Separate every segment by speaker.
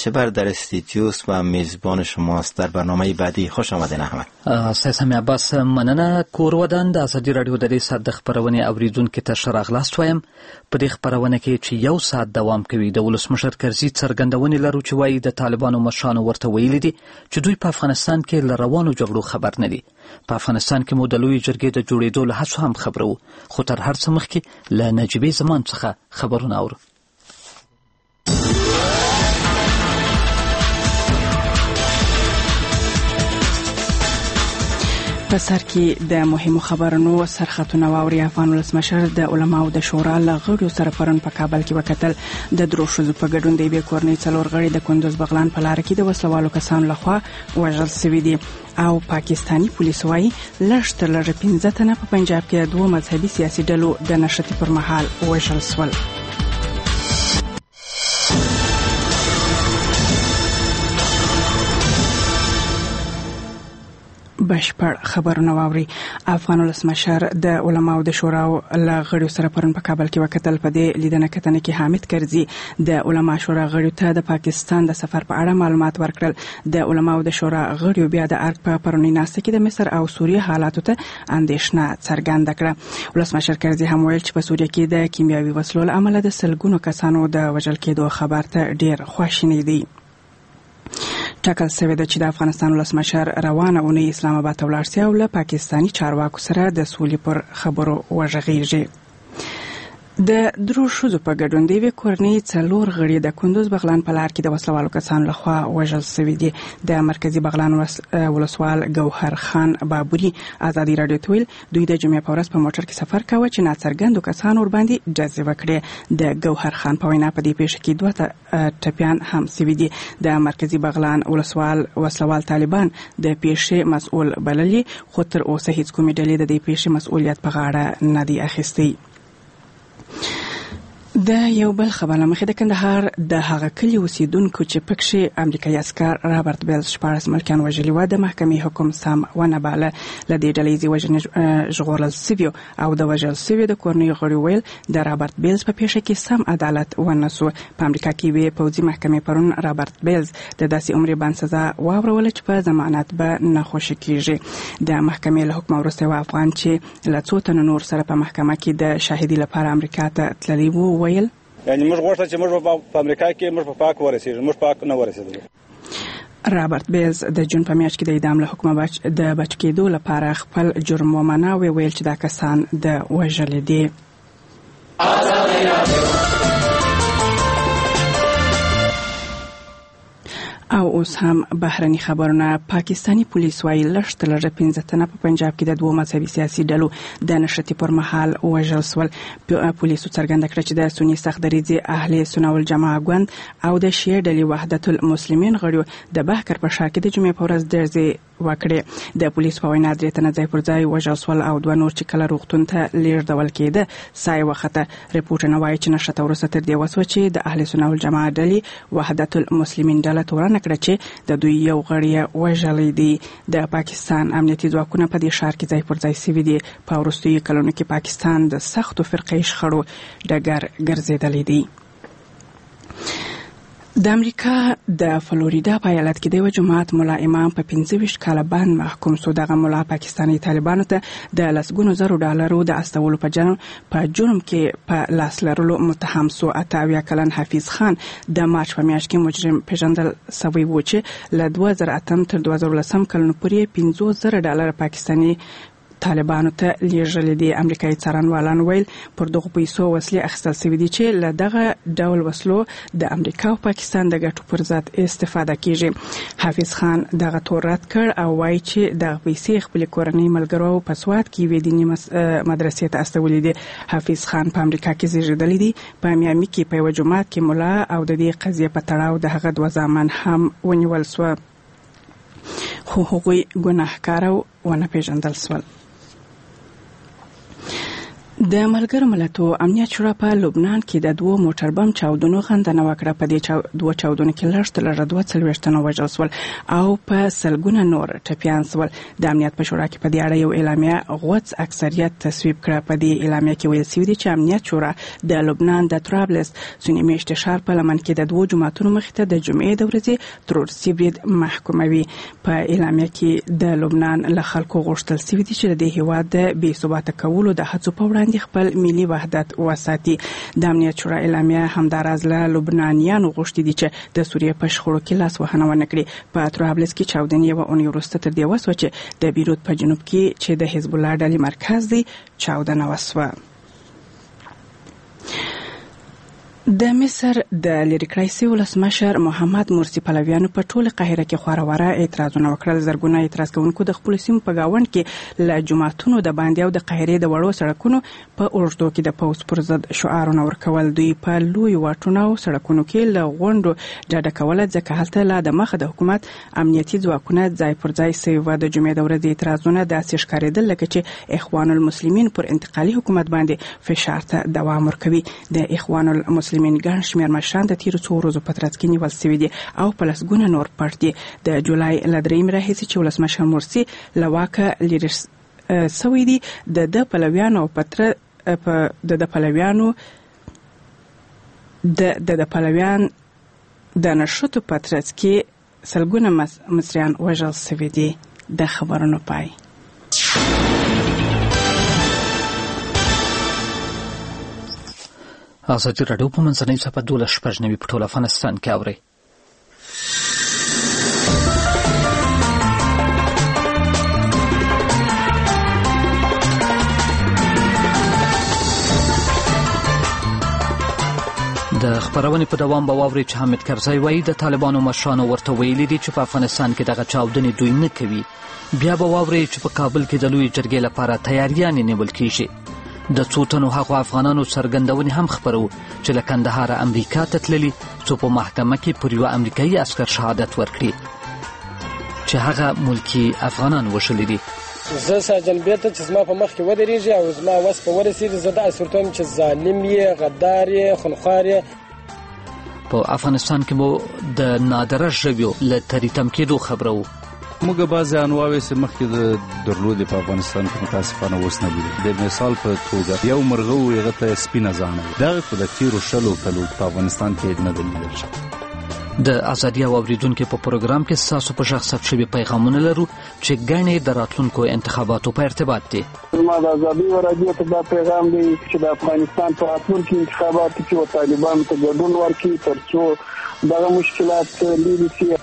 Speaker 1: شبر در استیتیوس و میزبان شماست در برنامه بعدی. خوش آمدین احمد.
Speaker 2: سیاسم عباس مننه. کورودان د ازادي رادیو د دې ساعت د خبرونې اوریدونکو ته ښه راغلاست وایم. په دې خبرونه کې چې یو ساعت دوام کوي د ولسمشر کرزي څرګندونې لرو چې وایي د طالبانو مشرانو ورته ویلي دي چې دوی په افغانستان کې له روانو جګړو خبر نه دي. په افغانستان کې مو د لویې جرګې د جوړېدو له هڅو هم خبرو، خو تر هر څه مخکې له نجیبې زمان څخه خبرونه اورو.
Speaker 3: په سر کې د مهمو خبرونو سرخطونه واوري. افغان ولسمشر د علماو د شورا له غړو سره پرون په کابل کې وکتل. د درو ښځو په ګډون د یوې کورنۍ 4 غړي د کندوز بغلان په لاره کې د وسلوالو کسانو لخوا وژل شوي دي. او پاکستانی پولیس وايي لږ تر لږه 15 تنه په پنجاب کې د 2 مذهبي سیاسي ډلو د نشټې پر مهال وژل شول. بشپړ خبرونه واوري. افغان ولسمشر د علماو د شورا له غړو سره پرون په کابل کې وکتل. په دې لیدنه کتنه کې حامد کرزي د علما شورا غړو ته د پاکستان د سفر په اړه معلومات ورکړل. د علماو د شورا غړو بیا د ارګ په پرونی ناسته کې د مصر او سوریه حالاتو ته اندېښنه څرګنده کړه. ولسمشر کرزي هم ویل چې په سوریه کې د کیمیاوي وسلو له امله د سلګونو کسانو د وژل کېدو خبر ته ډیر خواشینی دي. ټاکل شوی ده چې د افغانستان ولسمشر روانه اونۍ اسلام آباد ته ولاړ شي او له پاکستاني چارواکو سره د سولې پر خبرو وغږیږي. د درو ښځو په ګډون د یوې کورنۍ 4 غړي د کندوز بغلان په لار کې د وسلوالو کسانو لخوا وژل شوي دي. د مرکزي بغلان ولسوال ګوهر خان بابوري ازادي رادیو ته ویل دوی د جمعې په ورځ په موټر کې سفر کاوه چې ناڅرګندو کسانو ورباندې جذبه کړي. د ګوهر خان په وینا په دې پیښه کې 2 ټپیان هم شوي دي. د مرکزي بغلان ولسوال وسلوال طالبان د پیښې مسؤل بللي، خو تر اوسه هیڅ کومې ډلې د دې پیښې مسؤلیت په غاړه نه دی اخیستی. د یو بل خبرنامه مخې د کندهار د هغه کلی اوسیدونکو چې پکې امریکایي عسکر رابرټ بیلز 14 ملکیان وژلي و د محکمې حکم سم ونه باله. له دې ډلې وژنې ژغورل شوي او د وژل شوي د کورنۍ غړي ویل د رابرټ بیلز په پیښه کې سم عدالت ونه سو. په امریکا کې وی پوځي محکمې پرون رابرټ بیلز د داسې عمر بند سزا واورول چې په ضمانت به نه خوشی کیږي. د محکمې له حکم وروسته افغان چې له څو تنو نور سره په محکمه کې د شاهدی لپاره امریکا ته تللی وو ویل
Speaker 4: یعنی موږ غواړو چې موږ په امریکا کې موږ په پاک ورسېږو، موږ پاک نه ورسېدل.
Speaker 3: رابرټ بیلز د جون په میاشت کې د اعدام له حکمه د بچ کېدو لپاره خپل جرم ومنه ویل چې دا کسان د وژل دي. او اوس هم بهرني خبرونه. پاکستانی پولیس وايي لږ تر لږه 15 تنه په پنجاب کې د 2 مذهبي سیاسي ډلو د نشټې پر مهال وژل شول. پولیسو څرګنده کړه چې د سنی سختدریځي اهل سنت والجماعه ګوند او د شیعه ډلې وحدت المسلمین غړو د بهکر په ښار کې د جمعې په ورځ ډزې وکړې. د پولیسو په وینا 3 تنه ځای پر ځای وژل شول او 2 نور چې کله روغتون ته لیږدول کېده سای وخته. رپورټونه وایي چې نشته وروسته تر دې وسو چې د اهل سنت والجماعه ډلې وحدت المسلمین ډله تورن کړه چې د دوی یو غړی وژلی دی. د پاکستان امنیتي ځواکونه په دې ښار کې ځای پر ځای شوي دي. په وروستیو کلونو کې پاکستان د سختو فرقې شخړو ډګر ګرځېدلی دی. د امریکا د فلوریدا په ایالت کې د یو جماعت ملا امام په 25 کاله باندې محکوم شو. دغه ملا پاکستاني طالبانو ته د لسګونو زرو ډالرو د استولو په جرم کې په لاس لرلو متهم شو. 88 کلن حفیظ خان د مارچ په میاشت کې مجرم پیژندل شوی و چې له 2008 تر 2010 کلونو پورې 50,000 ډالر پاکستاني طالبانو ته لیږلي دي. امریکایي څارنوالان ویل پر دغه پیسو وسلې اخیستل شوي دي چې له دغه ډول وسلو د امریکا او پاکستان د ګټو پر ضد استفاده کیږي. حافظ خان دغه تور رد کړ او وایي چې دغه پیسې خپل کورنۍ ملګرو په سواد کې وې دیني مدرسې ته استولې دي. حافظ خان په امریکا کې زیږیدلی دی. په میامي کې په یو جماعت کې مولا او د دې قضیې په تړاو د هغه 2 زامن هم ونیول شو، خو هغوی ګناهکار ونه پیژندل شول. د ملګرو ملتونو امنیت شورا په لبنان کې د 2 موټر بم چاودنو غندنه وکړه. په دې 2 چاودنو کې لږ تر لږه 42 تنه وژل شول او په سلګونه نور ټپیان شول. د امنیت په شورا کې په دې اړه یو اعلامیه غوڅ اکثریت تصویب کړه. په دې اعلامیه کې ویل شوی دی چې امنیت شورا د لبنان د طرابلس سنی میشت ښار په لمن کې د 2 جماعتونو مخې ته د جمعې د ورځې تروریستي برید محکوموي. په اعلامیه کې د لبنان له خلکو غوښتل شوی دی چې د هیواد د بې ثباته کولو د هڅو په وړاندې خپل ملي وحدت وساتي. د امنیت شورا اعلامیه همداراز له لبنانیانو غوښتي دي چې د سوریې په شخړو کې لاس وهنه ونه کړي. په طرابلس کې چاودنې یوه اونۍ وروسته تر دې وسوه چې د بیروت په جنوب کې چې د حزب الله ډلې مرکز دی چاودنه وسوه. د مصر د لری کړای شوی ولسمشر محمد مرسی پلویانو په ټوله قاهره کې خورواره اعتراضونه وکړل. زرګونه اعتراض کوونکو د خپل سیمو په گاوند کې له جماعتونو د باندې او د قاهره د وړو سړکونو په اورځدو کې د پوز پر ضد شعارونه ورکول. دوی په لوی واټونو او سړکونو کې له غونډو ډډه کوله ځکه هلته لا د مخه د حکومت امنیتي ځواکونه ځای پر ځای سوي و. د جمعې د ورځې اعتراضونه داسې ښکارېدل لکه چې اخوان المسلمین پر انتقالي حکومت باندې فشار ته دوام ورکوي. د اخوان المسلمین ګڼ شمېر مشران د تیرو 2 ورځو په ترڅ کې نیول شوي دي او په لسګونه نور پټ دي. د جولای له 3 راهیسې چې ولسمشر مرسی له واکه لرې شوی دی د پلویانو د پلویانو د پلویان د نشټو په ترڅ کې سلګونه مصریان وژل شوي دي. د خبرونو پای.
Speaker 2: ازادي راډیو په منځنۍ صفحه 12 په ټول افغانستان کې اوري. د خبرونې په دوام به واوري چې حامد کرزی وایي د طالبانو مشرانو ورته ویلي دي چې په افغانستان کې دغه چاودنې دوی نه کوي. بیا به واوري چې په کابل کې د لوی جرګې لپاره تیاریانې نیول کیږي. د څو تنو هغو افغانانو څرګندونې هم خپرو چې له کندهاره امریکا ته تللي څو په محکمه کې پر یوه امریکایي عسکر شهادت ورکړي چې هغه ملکي افغانان وژلي دي.
Speaker 5: زه ساجن بیرته چې زما په مخ کې ودرېږي او زما وس په ورسېږي زه داسې ورته وایم چې ظالم یې، غدار یې، خونخوار یې.
Speaker 2: په افغانستان کې مو د نادره ژویو له تریتم کېدو خبره وو.
Speaker 6: موږ بعضې انواوې چې مخکې د درلودې په افغانستان کې متاسفانه اوس نه دي. د مثال په توګه یو مرغه و هغه ته سپینه زاڼه وي. دغه خو د تېرو 20 کلو په افغانستان کې نه ده لیدل شوی.
Speaker 2: د ازادي او اوریدونکو په پروګرام کې ستاسو په شخص ثبت شوي پیغامونه لرو چې ګڼې د راتلونکو انتخاباتو په ارتباط دي.
Speaker 7: زما د ازادي او رادیو ته دا پیغام دی چې د افغانستان په راتلونکو انتخاباتو کې طالبانو ته ګډون ورکړي ترڅو دغه مشکلات لرې شي.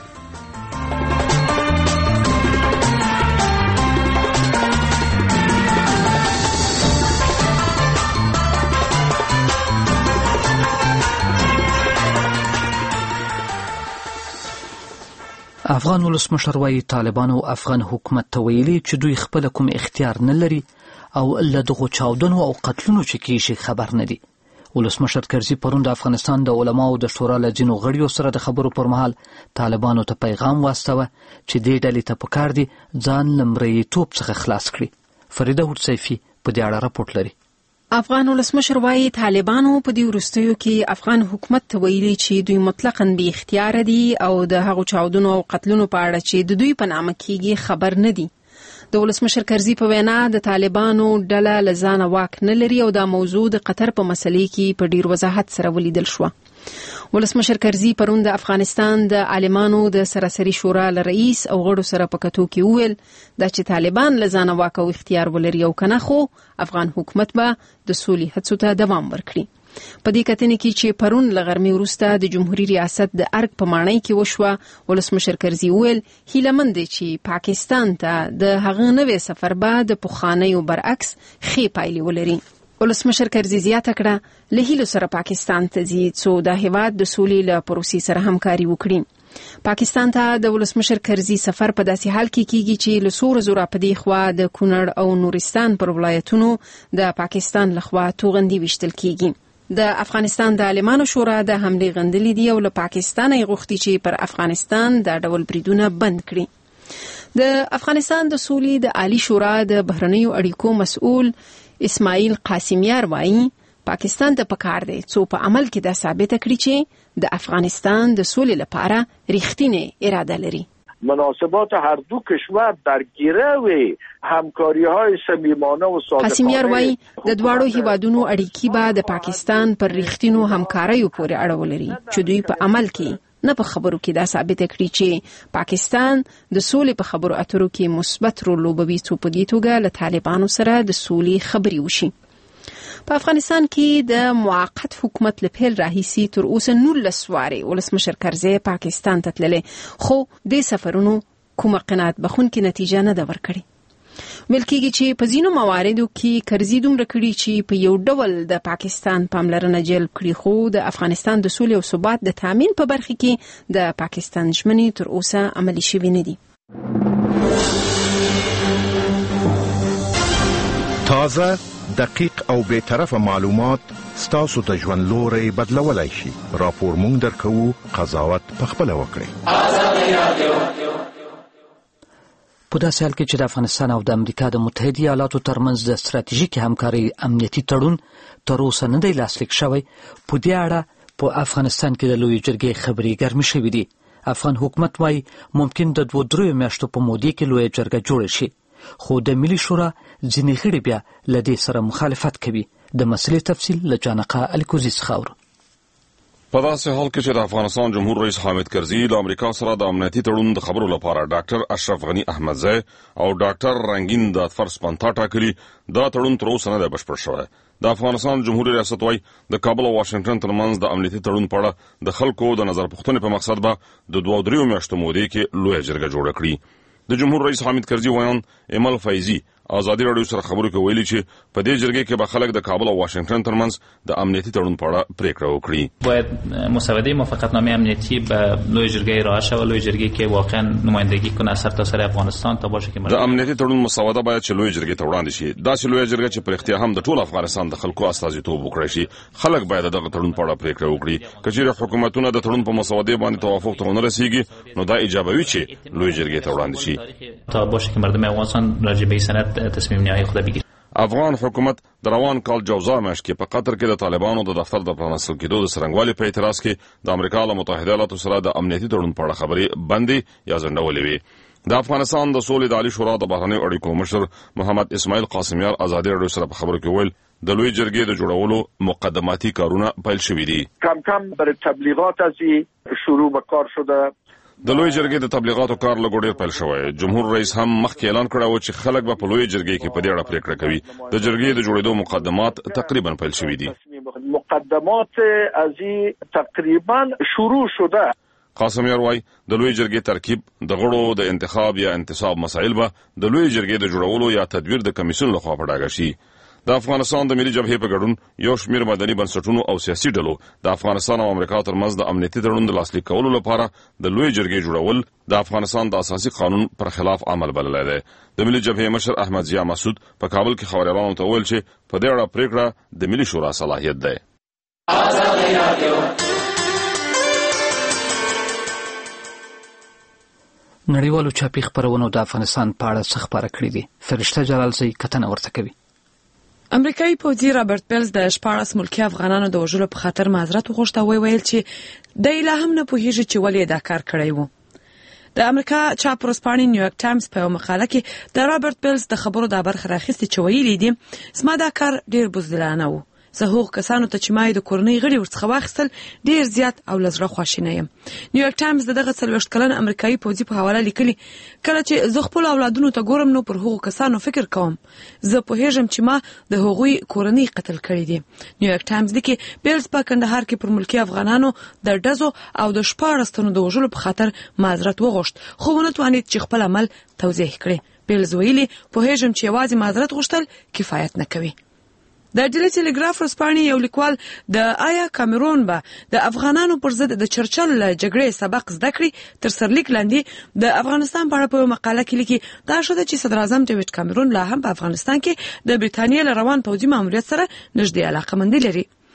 Speaker 2: افغان ولسمشر وایي طالبانو افغان حکومت ته ویلي چې دوی خپل کوم اختیار نه لري او له دغو چاودنو او قتلونو چې کیږي خبر نه دي. ولسمشر کرزي پرون د افغانستان د علماو د شورا له ځینو غړیو سره د خبرو پر مهال طالبانو ته پیغام واستوه چې دې ډلې ته پکار دي ځان له مرییتوب څخه خلاص کړي. فریده هوډسیفي په دې اړه راپورټ لري.
Speaker 8: افغان ولسمشر وایي طالبانو په دې وروستیو کې افغان حکومت ته ویلي چې دوی مطلقاً بې اختیاره دي او د هغو چاودنو او قتلونو په اړه چې د دوی په نامه کېږي خبر نه دي. د ولسمشر کرزي په وینا د طالبانو ډله له ځانه واک نه لري او دا موضوع د قطر په مسلې کې په ډیر وضاحت سره ولیدل شوه. ولسمشر کرزي پرون د افغانستان د عالمانو د سراسري شورا له رئیس او غړو سره په کتو کې وویل دا چې طالبان له ځانه واک او اختیار ولري او کنه خو افغان حکومت به د سولې هڅو ته دوام ورکړي. په دې کتنې کې چې پرون له غرمې وروسته د جمهوریت ریاست د ارګ په ماڼۍ کې وشوه ولسمشر کرزي وویل هیلهمند دی چې پاکستان ته د هغه نوې سفر به د پخوانیو برعکس ښې پایلې ولري. ولسمشر کرزي زیاته کړه له هیلو سره پاکستان ته ځي څو د هیواد د سولې له پروسې سره همکاري وکړي. پاکستان ته د ولسمشر کرزي سفر په داسې حال کې کیږي چې له څو ورځو راپدې خوا د کونړ او نورستان پر ولایتونو د پاکستان لخوا توغندي ویشتل کیږي. د افغانستان د عالمانو شورا د حملې غندلې دي او له پاکستان یې غوښتي چې پر افغانستان د ډول بریدونه بند کړي. د افغانستان د سولې د عالی شورا د بهرنیو اړیکو مسؤل اسماعیل قاسمیار وایي پاکستان ته پکار دی څو په عمل کې دا ثابت کړي چې د افغانستان د سولې لپاره ریښتینې اراده لري.
Speaker 9: مناسبات هر دو کشور در گره همکاری‌های صمیمانه و صادقانه.
Speaker 8: قاسمیار وایي د دواړو هیوادونو اړیکې به د پاکستان پر ریښتینو همکاریو پورې اړه ولري چې دوی په عمل کې نه په خبرو کې دا ثابت کړي چې پاکستان د سولې په خبرو اترو کې مثبت رول لوبوي څو په دې توګه له طالبانو سره د سولې خبرې وشي. په افغانستان کې د موقت حکومت له پیل راهیسي تر اوسه 19 وارې ولسمشر کرزی پاکستان ته تللی، خو د سفرونو کومه قناعت بخونکې نتیجه نه ده ورکړې. ویل کېږي چې په ځینو مواردو کې کرزي دومره کړي چې په یو ډول د پاکستان پاملرنه جلب کړي، خو د افغانستان د سولې او ثبات د تامین په برخه کې د پاکستان ژمنې تر اوسه عملي شوې نه دي.
Speaker 10: تازه، دقیق او بے طرفه معلومات ستاسو د ژوند لوري بدلولای شي. راپور مونږ درکو، قضاوت پخپله وکړئ.
Speaker 2: په داسې حال کې چې د افغانستان او د امریکا د متحده ایالاتو ترمنځ د ستراتیژیکې همکارۍ امنیتي تړون تر اوسه نه دی لاسلیک شوی، په دې اړه په افغانستان کې د لویې جرګې خبرې ګرمې شوې دي. افغان حکومت وايي ممکن د 2-3 میاشتو په مودې کې لویه جرګه جوړه شي، خو د ملي شورا ځینې غړي بیا له دې سره مخالفت کوي. د مسلې تفصیل له جانقه الکوزي څخه اورو.
Speaker 11: په داسې حال کې چې د افغانستان جمهور رئیس حامد کرزي له امریکا سره د امنیتي تړون د خبرو لپاره ډاکټر اشرف غنی احمدزی او ډاکټر رنگین دادفر سپنتا ټاکلي، دا تړون تر اوسه نه دی بشپړ شوی. د افغانستان جمهوریت ریاست وايي د کابل او واشنگټن ترمنځ د امنیتي تړون په اړه د خلکو د نظر پوښتنې په مقصد به د 2-3 میاشتو مودې کې لویه جرګه جوړه کړي. د جمهور رئیس حامد کرزي وایي ایمل فیضی آزادي راډیو سره خبرو کې ویلي چې په دې جرګې کې به خلک د کابل او واشنگټن ترمنځ د امنیتي تړون په اړه پریکړه وکړي.
Speaker 12: باید مسوده موافقتنامه امنیتی به لویه جرګه ارائه شود، لویه جرګه که واقعا نمایندگی کنه از سرتاسر افغانستان تا باشه که
Speaker 11: د امنیتي تړون مسوده باید چې لویه جرګه ته وړاندې شي. داسې لویه جرګه چې پر اختیار هم د ټول افغانستان د خلکو استازیتوب وکړي شي. خلک باید دغه تړون په اړه پریکړه وکړي. کچېرې حکومتونه د تړون په مسوده باندې توافق ته ونه رسیږي، نو دا ایجابوي چې لویه جرګه ته وړاندې شي
Speaker 12: تا باشه که مردم افغانستان راجع به سند تصمیم نهایی خود بگیرد.
Speaker 11: افغان حکومت د روان کال جوزا میاشت کې په قطر کې د طالبانو د دفتر د پرانستل کېدو د څرنګوالي په اعتراض کې د امریکا له متحده ایالاتو سره د امنیتي تړون په اړه خبرې بندې یا ځنډولې وې. د افغانستان د سولې د عالی شورا د بهرنیو اړیکو مشر محمد اسماعیل قاسمیار ازادي راډیو سره په خبرو کې ویل د لوی جرګې د جوړولو مقدماتي کارونه پیل شوي دي.
Speaker 9: کم کم برای تبلیغات از شروع به کار شده.
Speaker 11: د لوی جرګې د تبلیغاتو کار له ډېر پیل شوی. جمهور رئیس هم مخکې اعلان کړی چې خلک به په لوی جرګې کې په دې اړه پریکړه کوي. د جرګې د جوړېدو مقدمات تقریبا پیل شوي دي.
Speaker 9: مقدمات از تقریبا شروع شده.
Speaker 11: قاسمیار وايي د لوی جرګې ترکیب د غړو د انتخاب یا انتصاب مسایل به د لوی جرګې د جوړولو یا تدویر د کمیسیون لخوا په ډاګه شي. د افغانستان د ملي جبهې په ګډون یو شمېر مدني بنسټونو او سیاسي ډلو د افغانستان او امریکا ترمنځ د امنیتي تړون د لاسلیک کولو لپاره د لوی جرګې جوړول د افغانستان د اساسي قانون پر خلاف عمل بللی دی. د ملي جبهې مشر احمد ضیا مسعود په کابل کې خبريالانو ته وویل چې په دې اړه پریکړه د ملي شورا صلاحیت دی.
Speaker 2: نړیوالو چاپي خبرونو د افغانستان په اړه څه خبره کړې دي. فرشته جلالزی کتنه ورته کوي.
Speaker 13: امریکایي پوځي رابرټ پیلز د 14 ملکی افغانانو د وژلو په خاطر معذرت وغوښته، ویل چې د لا هم نه پوهیږي چې ولې دا کار کړی وو. د امریکا چاپ ورځپاڼې نیویارک ټایمز په مقاله کې د رابرټ پیلز د خبرو د برخه راخیستې چې ویلي دي زما دا کار ډیر بزدلانه وو. زه هغو کسانو ته چې ما د کورنۍ غړي ورڅخه واخیستل ډیر زیات او له زړه خواشینی یم. نیویارک ټایمز دغه 40 کلن امریکایي پوځي په حواله لیکلي کله چې زه خپل اولادونو ته ګورم نو پر هغو کسانو فکر کوم. زه پوهیږم چې ما د هغوی کورنۍ قتل کړي دي. نیویارک ټایمز لیکي بیلز په کندهار کې پر ملکی افغانانو د ډزو او د 14 تنو د وژلو په خاطر معذرت وغوښت، خو ونه توانید چې خپل عمل توضیح کړي. بیلز ویلي پوهیږم چې یوازې معذرت غوښتل کفایت نه کوي. د ډیلی ټیلیګراف ورځپاڼې یو لیکوال د آیا کامرون به د افغانانو پر ضد د چرچل له جګړې سبق زده کړي تر سرلیک لاندې د افغانستان په اړه په مقاله کې لیکي دا شوه چې صدر اعظم ډیوډ کامرون لا هم په افغانستان کې د بریتانیا له روان پوځي ماموریت سره نږدې علاقه مندي لري.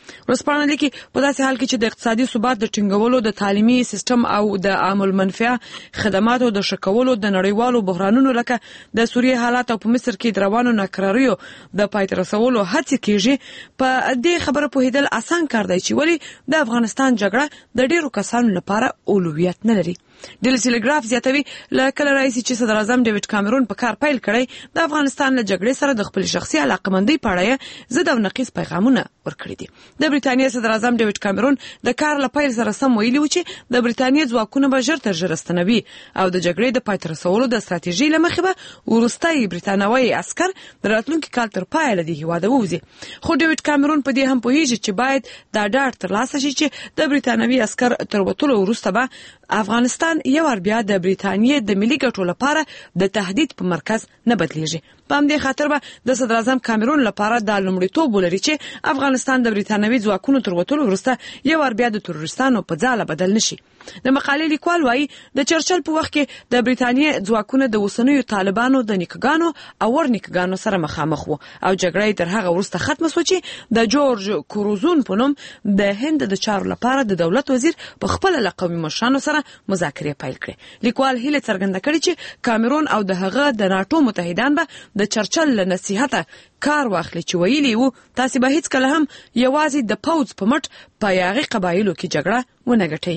Speaker 13: ورسپانه لیکي په داسې حال کې چې د اقتصادي ثبات د ټینګولو، د تعلیمي سیستم او د عامل منفعه خدماتو د شکولو، د نړیوالو بحرانونو لکه د سوریې حالات او په مصر کې د روانو ناکراریو د پای ته رسولو هڅې کیږي. په دې خبره پوهیدل آسان کار دی چې ولی د افغانستان جګړه د ډیرو کسانو لپاره اولویت نه لري. ډیلی ټیلیګراف زیاتوي لکه راځي چې صدر اعظم ډیوډ کامرون په کار پیل کړی د افغانستان له جګړې سره د خپل شخصي علاقمندۍ په اړه زده او نقیض پیغامونه ورکړي دي. د بریتانیا صدر اعظم ډیوډ کامرون د کار له پیل سره سم ویلي و چې د بریتانیا ځواکونه به ژر تر ژره ستنوي او د جګړې د پای ته رسولو د ستراتیژۍ له مخې به وروستي بریتانوي عسکر د راتلونکي کال تر پایه له دې هیواده ووځي. خو ډیوډ کامرون په دې هم پوهیږي چې باید دا ډاډ ترلاسه شي چې د بریتانوي عسکر تر وتلو وروسته به افغانستان یو ور بیا د بریتانیا د ملي ګټو لپاره د تهدید په مرکز نه بدلیږي. په همدې خاطر به د صدر اعظم کامرون لپاره د لومړیتوب ولري چې افغانستان د بریتانوي ځواکونو تر وتلو وروسته یو ور بیا د تروریستانو په ځاله بدل نشي. د مقالې لیکوال وایي د چرچل په وخت کې د بریتانیا ځواکونه د اوسنیو طالبانو د نیکګانو او ورنیکګانو سره مخامخ وو او جګړه تر هغه وروسته ختمه شوه چې د جورج کوروزون په نوم د هند د چارو لپاره د دولت وزیر په خپل له قومي مشرانو سره مذاکرې پیل کړې. لیکوال هیله څرګنده کړې چې کامرون او د هغه د ناتو متحدان به د چرچل له نصيحته کار واخلي چې ویلي وو تاسو به هیڅ کله هم یوازې د پوز په مټ په یاغي قبایلو کې جګړه ونه ګټئ.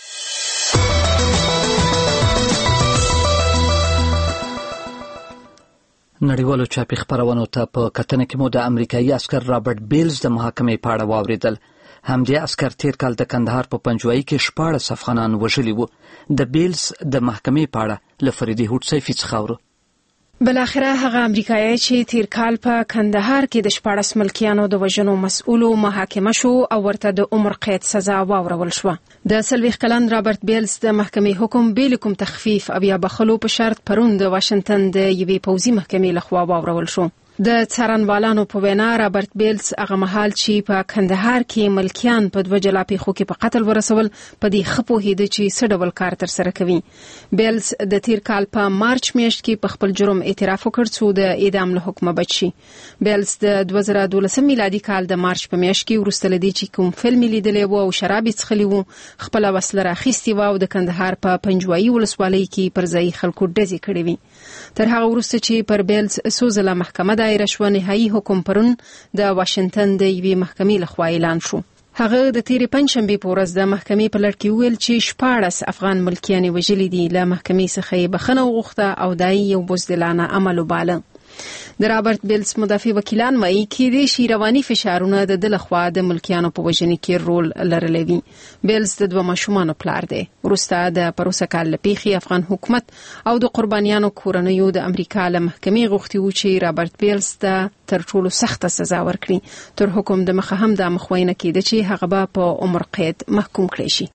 Speaker 2: نړیوالو چاپي خبرونو ته په کتنه کې مو د امریکایي عسکر رابرټ بیلز د محاکمې په اړه واوریدل. همدې عسکر تیر کال د کندهار په پنجوایي کې 14 افغانان وژلي وو. د بیلز د محکمې په اړه له فریدي هوډسیفي څخه اورو.
Speaker 8: بلاخره هغه امریکایي چې تیر کال په کندهار کې د 14 ملکیانو د وژنو مسؤلو محاکمه شو او ورته د عمر قید سزا واورول شو. د 40 کلن رابرټ بیلز د محکمې حکم بیلکم تخفیف او یا بخلو په شرط پرون د واشنگټن د یوې پوځي محکمې لخوا واورول شو. د څارنوالانو په وینا رابرټ بیلز هغه مهال چې په کندهار کې ملکیان په دوه جلا پیښو کې په قتل ورسول په دې خپوهیده چې څه ډول کار تر سره کوي. بیلز د تیر کال په مارچ میاشت کې په خپل جرم اعتراف وکړ چې د اعدام له حکم بچ شي. بیلز د 2012 میلادي کال د مارچ په میاشت کې وروسته لدی چې کوم فلم لیدلی و او شراب څښلی و خپل وسله راخیستي و او د کندهار په پنجوایي ولسوالۍ کې پر ځای خلکو ډزې کړې وي. تر هغه وروسته چې پر بیلز سوزله محکمه دایره شو، نهایي حکم پرون د واشنگټن د یوې محکمې لخوا اعلان شو. هغه د تیرې پنځشنبې په ورځ د محکمې په لړ کې ویل چې 14 افغان ملکیان وژلي دي. له محکمې څخه بخښنه وغوښته او دای یو بزدلانه عمل وباله. د رابرټ بیلز مدافع وکیلان وايي کې د رواني فشارونه د دلخوا د ملکیانو په وژنې کې رول لرلی وي. بیلز د 2 ماشومانو پلار دی. وروسته د پروسه کال لپیخي افغان حکومت او د قربانیانو کورنیو د امریکا له محکمې غوښتي و چې رابرټ بیلز ته تر ټولو سخته سزا ورکړي. تر حکم د مخه هم د مخوینه کېده چې هغه به په عمر قید محکوم کړي شي.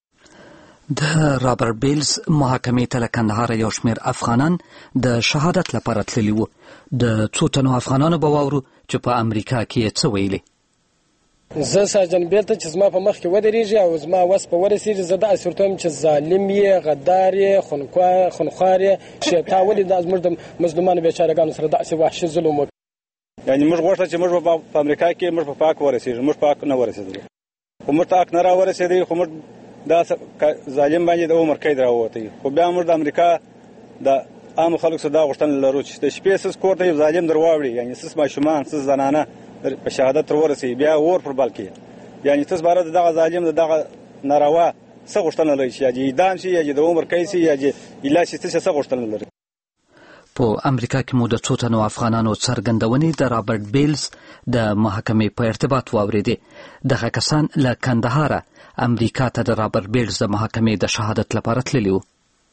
Speaker 2: د رابرټ بیلز محاکمې ته له کندهار یو شمېر افغانان د شهادت لپاره تللي وو. د څو تنو افغانانو به واورو چې په امریکا کې څه ویلي.
Speaker 5: زه ساجن بیلته چې زما په مخ کې ودرېږي او زما وس په ورسېږي زه داسې ورته وایم چې ظالم یې، غدار یې، خونخوار یې، چې تا ولې دا زموږ د مظلومانو بیچارهګانو سره داسې وحشي ظلم وکړ.
Speaker 4: یعنې موږ غوښتل چې موږ په امریکا کې موږ په پاک ورسېږو. موږ پاک نه ورسېدلو، خو موږ ته حق نه راورسېدی. خو موږ دا ظالم باندې د عمر قید راووتی. خو بیا موږ د امریکا د عام خلکو سره دا غوښتنه لرو چې د شپې سس کور ته یو ظالم در واوړي، یعنې سس ماشومان سس زنانه په شهادت تر ورسېږي، بیا اور پر بل کړي. یعنې تاسو باره د دغه ظالم د دغه ناروا څه غوښتنه لري چې یا دې اعدام شي یا دې د عمر قید شي یا دې ایله شي، څه غوښتنه لري.
Speaker 2: په امریکا کې مو د څو تنو افغانانو څرګندونې د رابرټ بیلز د محاکمې په ارتباط واوریدې. دغه کسان له کندهاره امریکا ته د رابرټ بیلز د محاکمې د شهادت لپاره تللي وو.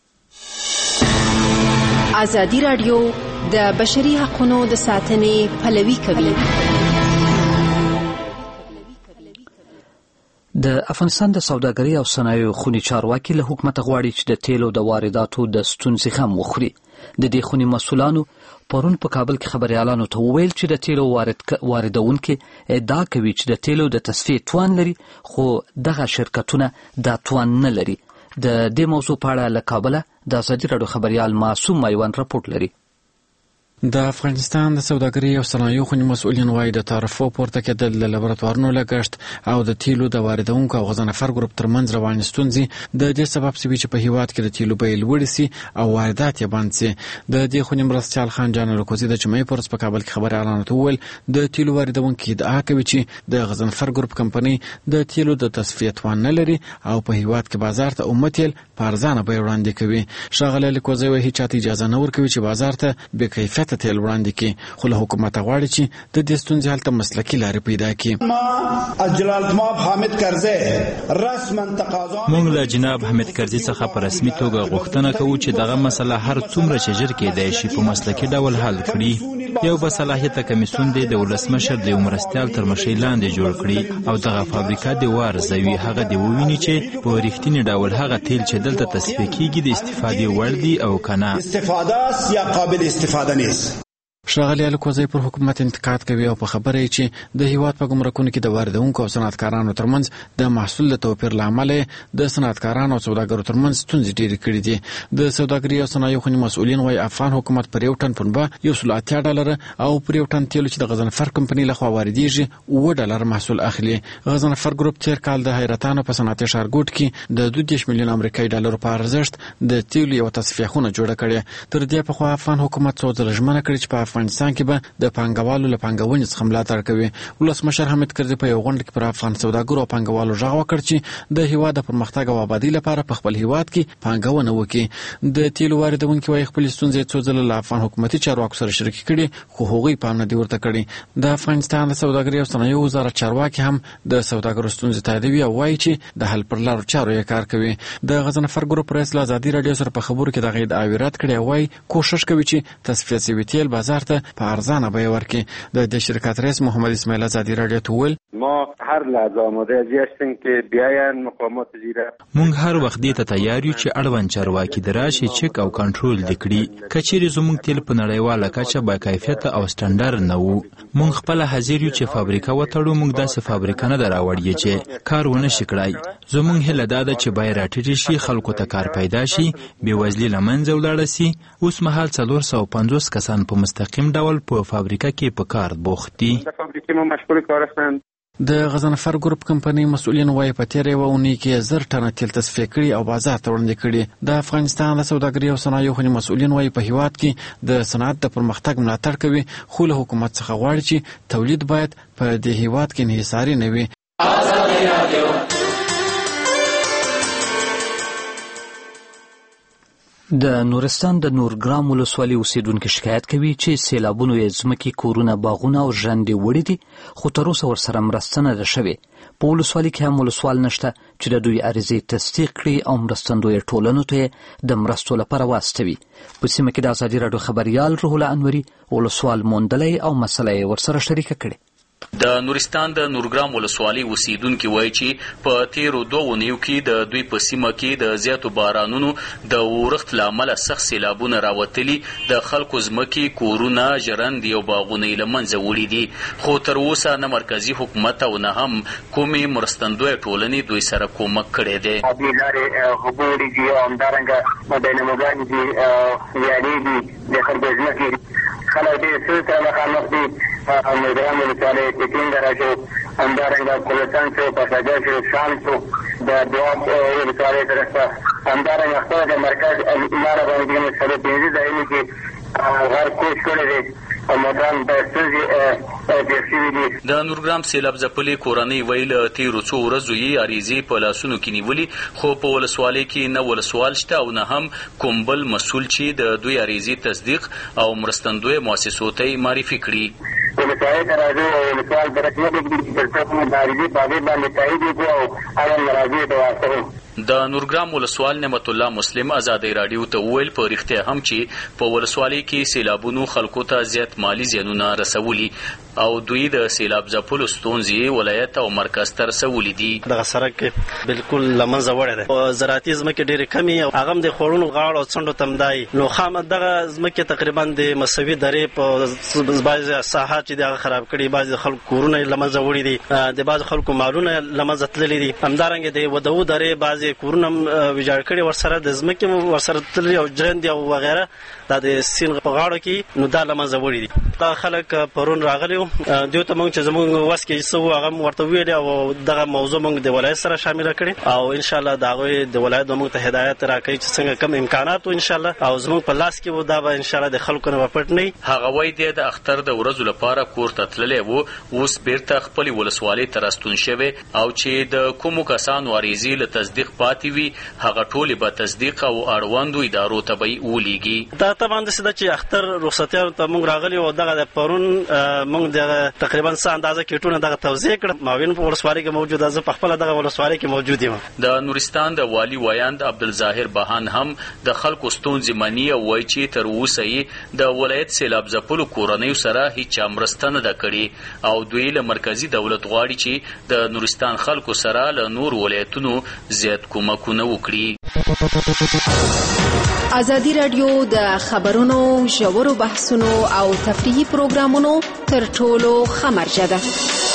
Speaker 8: ازادي راډیو د بشري حقوقو د ساتنې پلوي کوي.
Speaker 2: د افغانستان د سوداګرۍ او صنایعو خونی چارواکي له حکومت غواړي چې د تیلو د وارداتو د ستونزې غم وخوري. د دې خونی مسؤلانو پرون په کابل کې خبريالانو ته وویل چې د تیلو واردونکو ادعا کوي چې د تیلو د تصفیې توان لري، خو دغه شرکتونه دا توان نه لري. د دې موضوع په اړه له کابل د ازادي راډیو خبريال معصوم میوند راپورټ لري.
Speaker 14: د افغانستان د سوداګرۍ او صنایعو خونې مسؤلین وايي د تعرفو پورته کېدل د لابراتوارونو لګښت او د تیلو د واردونکو او غضنفر ګروپ ترمنځ روانې ستونزې د دې سبب شوي چې په هیواد کې د تیلو بیې لوړې سي او واردات یې بند سي. د دې خونې مرستیال خان جان الکوزي د جمعې په ورځ په کابل کې خبريالانو ته وویل د تیلو واردونکي ادعا کوي چې د غضنفر ګروپ کمپنۍ د تیلو د تصفیه توان نه لري او په هیواد کې بازار ته اومه تیل په ارزانه بیه وړاندې کوي. ښاغلی الکوزي وايي هیڅ چاته اجازه نه ورکوي چې بازار ته بې کیفیته تیل وړاندې کړي، خو له حکومته غواړي چې د دې ستونزې حل ته مسلکي لارې پیدا کړي.
Speaker 15: موږ له جناب حامد کرزي څخه په رسمي توګه غوښتنه کوو چې دغه مسله هر څومره چې ژر کېدای شي په مسلکي ډول حل کړي. یو باصلاحیته کمیسیون دی د ولسمشر د مرستیال تر مشرۍ لاندې جوړ کړي او دغه فابریکه د وارزوي هغه دی وویني چې په رښتینی ډول هغه تیل چې دلته تصفیه کیږي د استفادې وړ دی او کنه
Speaker 16: استفاده یا قابل استفاده نیست.
Speaker 14: ښاغلی الکوزي پر حکومت انتقاد کوي او په خبره یې چې د هیواد په ګمرکونو کې د واردونکو او صنعتکارانو ترمنځ د محصول د توپیر له امله د صنعتکارانو او سوداګرو ترمنځ ستونزې ډېرې کړې دي. د سوداګرۍ او صنایعو خونې مسؤلین وايي افغان حکومت پر یو ټن پنبه $180 او پر یو ټن تیلو چې د غضنفر کمپنۍ لخوا واردېږي $7 محصول اخلي. غضنفر ګروپ تیر کال د حیرتانو په صنعتي ښارګوټ کې د $12 ملیون امریکایي ډالرو په ارزښت د تیلو یو تصفیه خونه جوړه کړې. تر دې پخوا افغان حکومت څو ځله ژمنه کړې چې په افغانستان کې به د پانګوالو له پانګونې څخه ملاتړ کوي. ولسمشر حامد کرزي په یو غونډه کې پر افغان سوداګرو او پانګوالو غږ وکړ چې د هیواد د پرمختګ او آبادۍ لپاره په خپل هیواد کې پانګونه وکړي. د تیلو واردونکي وايي خپل ستونزې څو ځله له افغان حکومتي چارواکو سره شریک کړي، خو هغوی پام نه دی ورته کړی. د افغانستان د سوداګرۍ او صنایعو وزارت چارواکي هم د سوداګرو ستونزې تاییدوي او وايي چې د حل پر لارو چارو یې کار کوي. د غضنفر ګروپ رئیس له ازادي راډیو سره په خبرو کې دغه ادعاوې رد کړې او وايي کوشش کوي چې تصفیه شوي تیل بازار ته په ارزانه بیه ورکړي. د دې شرکت رئیس محمد اسماعیل ازادي راډیو ته وویل
Speaker 17: ما هر لحظه آماده هستیم که بیاین مقامات زیره.
Speaker 15: مونږ هر وخت دې ته تیار یو چې اړوند چارواکي دراشي چک او کنټرول وکړي. کچېرې زموږ تیل په نړیواله کچه با کیفیت او سټانډرډ نه وو. مونږ خپل حاضر یو چې فابریکه وتړو. مونږ داسې فابریکه نه دراوړی چې کار ونه شي کړای. زموږ هیله دا ده چې بیه راټیټه شي، خلکو ته کار پیدا شي، بېوزلي له منځه ولاړه سي. اوس مهال 450 کسان په مستقیم ډول په فابریکه کې په کار بوخت دي.
Speaker 14: د غضنفر ګروپ کمپنۍ مسؤلین وايي په تیرې یوه اونۍ کې 1000 ټنه تیل تصفیه کړي او بازار ته وړاندې کړي. د افغانستان د سوداګرۍ او صنایعو خونې مسؤلین وايي په هیواد کې د صنعت د پرمختګ ملاتړ کوي، خو له حکومت څخه غواړي چې تولید باید په دې هیواد کې انحصاري نه وي.
Speaker 2: د نورستان د نورګرام ولسوالۍ اوسیدونکي شکایت کوي چې سیلابونو یې ځمکې، کورونه، باغونه او ژرندې وړي دي، خو تر اوسه ورسره مرسته نه ده شوې. په ولسوالۍ کې هم ولسوال نشته چې د دوی عریضې تصدیق کړي او مرستندویه ټولنو ته د مرستو لپاره واستوي. په سیمه کې د ازادي راډیو خبریال روح الله انوري ولسوال موندلی او مسله یې ورسره شریکه کړې.
Speaker 18: د نورستان د نورګرام ولسوالۍ اوسیدونکي وایي چې په تیرو 2 اونیو کې د دوی په سیمه کې د زیاتو بارانونو د اورښت له امله سخت سیلابونه راوتلي، د خلکو ځمکې، کورونه، ژرندې او باغونه یې له منځه وړي دي، خو تر اوسه نه مرکزي حکومت او نه هم کومې مرستندویه ټولنې دوی سره کومک کړی دی.
Speaker 19: آبي لارې اوبه وړي او همدارنګه بینمګانې دي، ویالې دي، د خلکو ځمکې خلک ډېر ستونزو سره مخامخ دي. نورګرام ولسوالۍ ټینګره شو، همدارنګه کولستان شو، پساجا شو، شام شو، د دواب ولسوالۍ طرف همدارنګه خپله د مرکز لاره باندې 15 ځایونو کې غر کوچ کړی دی او مدام د ستونزې تېر شوي دي.
Speaker 18: د نورګرام سیلاب ځپلې کورنۍ ویل تېرو څو ورځو یې عریضې په لاسونو کې نیولي، خو په ولسوالۍ کې نه ولسوال شته او نه هم کوم بل مسؤل چې د دوی عریضې تصدیق او مرستندویه مؤسسو ته یې معرفي کړي.
Speaker 19: ولسوالۍ ته راځو او ولسوال ته رسمي کړي چې تر څو موږ د عریضې په هغې باندې تایید وکړو او هغه مراجعې ته واستوو.
Speaker 18: د نورګرام ولسوال نعمت الله مسلم ازادي راډیو ته وویل په رښتیا هم چې په ولسوالۍ کې سیلابونو خلکو ته زیات مالی زیانونه رسولي. او دوی د سیلاب ځپلو ستونزې ولایت او مرکز تر څو ولیدي.
Speaker 20: دغه سړک بالکل لمنځه وړی دی او زراعتي ځمکې ډېرې کمې او هغه هم د خوړونو غاړو او څنډو ته همدای نو خامه دغه ځمکې تقریبا د مساوي درې په بعضې ساحات چې دي هغه خراب کړي، بعضې خلکو کورونه یې له منځه وړي دي، د بعضو خلکو مالونه له منځه تللي دي، همدارنګه د ودو درې بعضې کورونه هم ویجاړ کړي، ورسره د ځمکې هم ورسره تللي او جرند او وغیره دا د سیند په غاړو کې نو دا له منځه وړي دي. دا خلک پرون راغلي وو، دوی ته موږ چې زموږ وس کې څه وو هغه ورته ویلي او دغه موضوع موږ د ولایت سره شامله کړې او انشاءالله د هغوی د ولایت به موږ ته هدایت راکوي چې څنګه کم امکانات و انشاءالله او زموږ په لاس کې و دا به انشاءالله د خلکو نه به پټ نه وي.
Speaker 18: هغه وایي دی د اختر د ورځو لپاره کور ته تللی و، اوس بیرته خپلې ولسوالۍ ته راستون شوی او چې د کومو کسانو عریضې له تصدیق پاتې وي هغه ټولې به تصدیق او اړوندو ادارو ته به یې ولیږي.
Speaker 20: دا طبعا داسې ده چې اختر رخصتیانو ته موږ راغلي او دغه د پرون موږ د تقریبا څه اندازه کیټونه دغه توزیع کړه. معاون په ولسوالۍ کې موجود ده، زه په خپله دغه ولسوالۍ کې موجود یم.
Speaker 18: د نورستان د والي ویاند عبدالظاهر بهان هم د خلکو ستونزې مني او وایي چې تر اوسه یې د ولایت سیلاب ځپلو کورنیو سره هیڅ مرسته نه ده کړې او دوی له مرکزي دولت غواړي چې د نورستان خلکو سره له نور ولایتونو زیات کومکونه وکړي.
Speaker 8: ازادي راډیو د خبرونو ژورو بحثونو او تفریحي پروګرامونو تر ټولو ښه مرجع ده.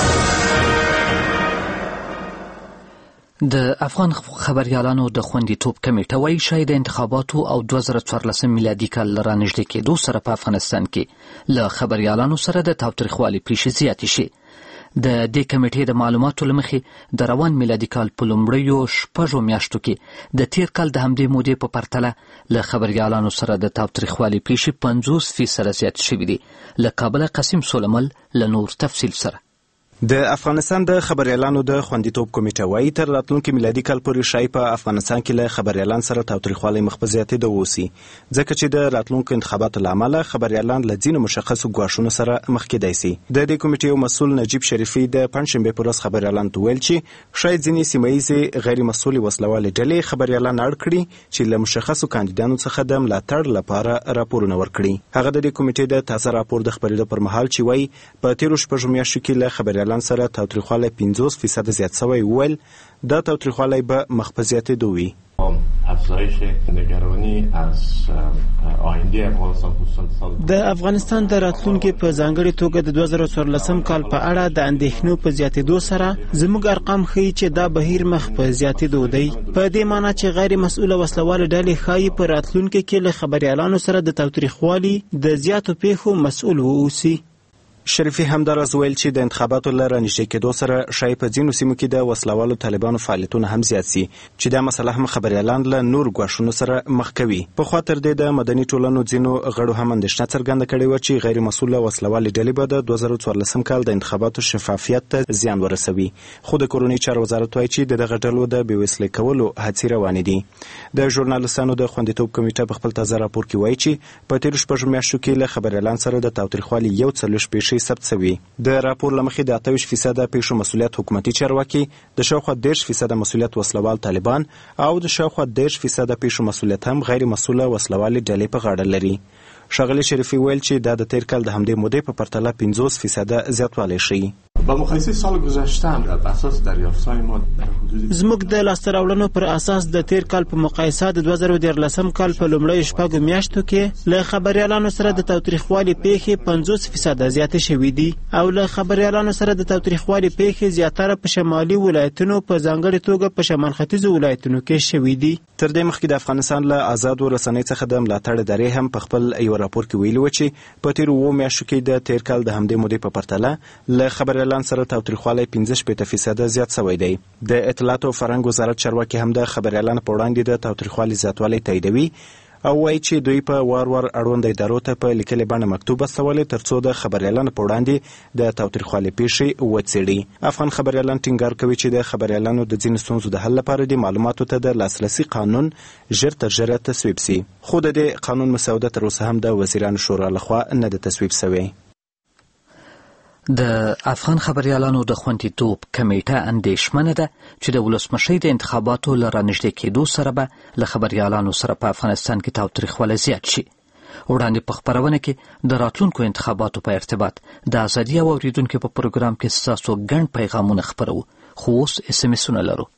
Speaker 2: د افغان خبريالانو د خوندیتوب کمیټه وايي شاید د انتخاباتو او 2014 میلادي کال رانږدې کېدو سره په افغانستان کې له خبريالانو سره د تاوتریخوالي پیښې زیاتې شي. د دې کمیټې د معلوماتو له مخې د روان میلادي کال په لومړیو 6 میاشتو کې د تیر کال د همدې مودې په پرتله له خبريالانو سره د تاوتریخوالي پیښې 50% زیات شوي دي. له کابله قاسم سولمل له نور تفصیل سره.
Speaker 21: د افغانستان د خبريالانو د خوندیتوب کمیټه وايي تر راتلونکي میلادي کال پورې شاید په افغانستان کې له خبريالان سره تاوتریخوالي مخ په زیاتېدو ووسي، ځکه چې د راتلونکو انتخاباتو له امله خبريالان له ځینو مشخصو ګواښونو سره مخ کېدای شي. د دې کمیټې مسؤل نجیب شریفي د پنځشنبې په ورځ خبريالانو ته ویل چې شاید ځینې سیمه‌ییزې غیر مسؤلې وسلوالې ډلې خبريالان اړ کړي چې له مشخصو کاندیدانو څخه د ملاتړ لپاره راپورونه ورکړي. هغه د دې کمیټې د تازه راپور د خبرېدو پر مهال چې وايي په تیرو 6 میاشتو کې له خبريالان سره تاوتریخوالی 50% زیات شوی ویل دا تاوتریخوالی به مخ په زیاتېدو وي.
Speaker 22: افزایش نگرانی از آینده افغانستان خصوصا
Speaker 23: د افغانستان د راتلونکي په ځانګړي توګه د 2014 کال په اړه د اندېښنو په زیاتېدو سره زموږ ارقام ښیي چې دا بهیر مخ په زیاتېدو دی. په دې معنی چې غیر مسؤله وسلوال ډلې ښایي په راتلونکي کې له خبريالانو سره د تاوتریخوالي د زیاتو پیښو مسؤل واوسي.
Speaker 21: شریفي همداراز ویل چې د انتخاباتو له رانږدې کېدو سره شاید په ځینو سیمو کې د وسلوالو طالبانو فعالیتونه هم زیات سي چې دا مسله هم خبريالان له نور ګواښونو سره مخ کوي. په خوا تر دې د مدني ټولنو ځینو غړو هم اندېښنه څرګنده کړې وه چې غیر مسؤله وسلوالې ډلې به د 2014 کال د انتخاباتو شفافیت ته زیان ورسوي. خو د کورنۍ چارو وزارت وایي چې دغه ډلو د بېوسلې کولو هڅې روانې دي. د ژورنالستانو د خوندیتوب کمیټه په خپل تازه راپور کې وایي چې په تیرو 6 میاشتو کې له خبريالان سره د تاوتریخوالي 41 پیښې ثبت شوي. د راپور له مخې د 28% پیښو مسؤلیت حکومتي چارواکي، د شاوخوا 10% مسؤلیت وسلوال طالبان او د شاوخوا 10% پیښو مسؤلیت هم غیر مسؤله وسلوالې ډلې په غاړه لري. ښاغلي شریفي ویل چې دا د تیر کال د همدې مودې په پرتله 50% زیاتوالی ښیي.
Speaker 22: با مقایسه سال گذشته بر اساس دریافت‌های ما در حدود
Speaker 23: زموږ د لاسته راوړنو پر اساس د تیر کال په مقایسه د 2014 کال په لومړیو 6 میاشتو کې له خبريالانو سره د تاوتریخوالي پیښې 50% زیاتې شوې دي او له خبريالانو سره د تاوتریخوالي پیښې زیاتره په شمالي ولایتونو په ځانګړي توګه په شمال ختیځو ولایتونو کې شوې دي.
Speaker 21: تر دې مخکې د افغانستان له آزادو رسنۍ څخه د ملاتړ ادارې هم په خپل یو راپور کې ویلي و چې په تیرو 2 میاشتو کې د تیر کال د همدې مودې په پرتله له خبريالان سره تاوتریخوالی 15% زیات شوی دی. د اطلاعات او فرهنګ وزارت چارواکي هم د خبريالانو په وړاندې د تاوتریخوالي زیاتوالی تاییدوي او وایي چې دوی په وار اړوند ادارو ته په لیکلې بڼه مکتوب استولي ترڅو د خبريالانو په وړاندې د تاوتریخوالي پیښې وڅېړي. افغان خبريالان ټینګار کوي چې د خبريالانو د ځینو ستونزو د حل لپاره د معلوماتو ته د لاسرسي قانون ژر تر ژره تصویب سي، خو د دې قانون مسوده تر اوسه هم د وزیرانو شورا لخوا نه ده تصویب شوې.
Speaker 2: د افغان خبريالانو د خوندیتوب کمیټه اندېښمنه ده چې د ولسمشۍ د انتخاباتو له رانږدې کېدو سره به له خبريالانو سره په افغانستان کې تاوتریخوالی زیات شي. وړاندې په خبرونه کې د راتلونکو انتخاباتو په ارتباط د ازادي او اوریدونکو په پروګرام کې ستاسو ګڼ پیغامونه خپرو، خو اوس SMS-ونه لرو.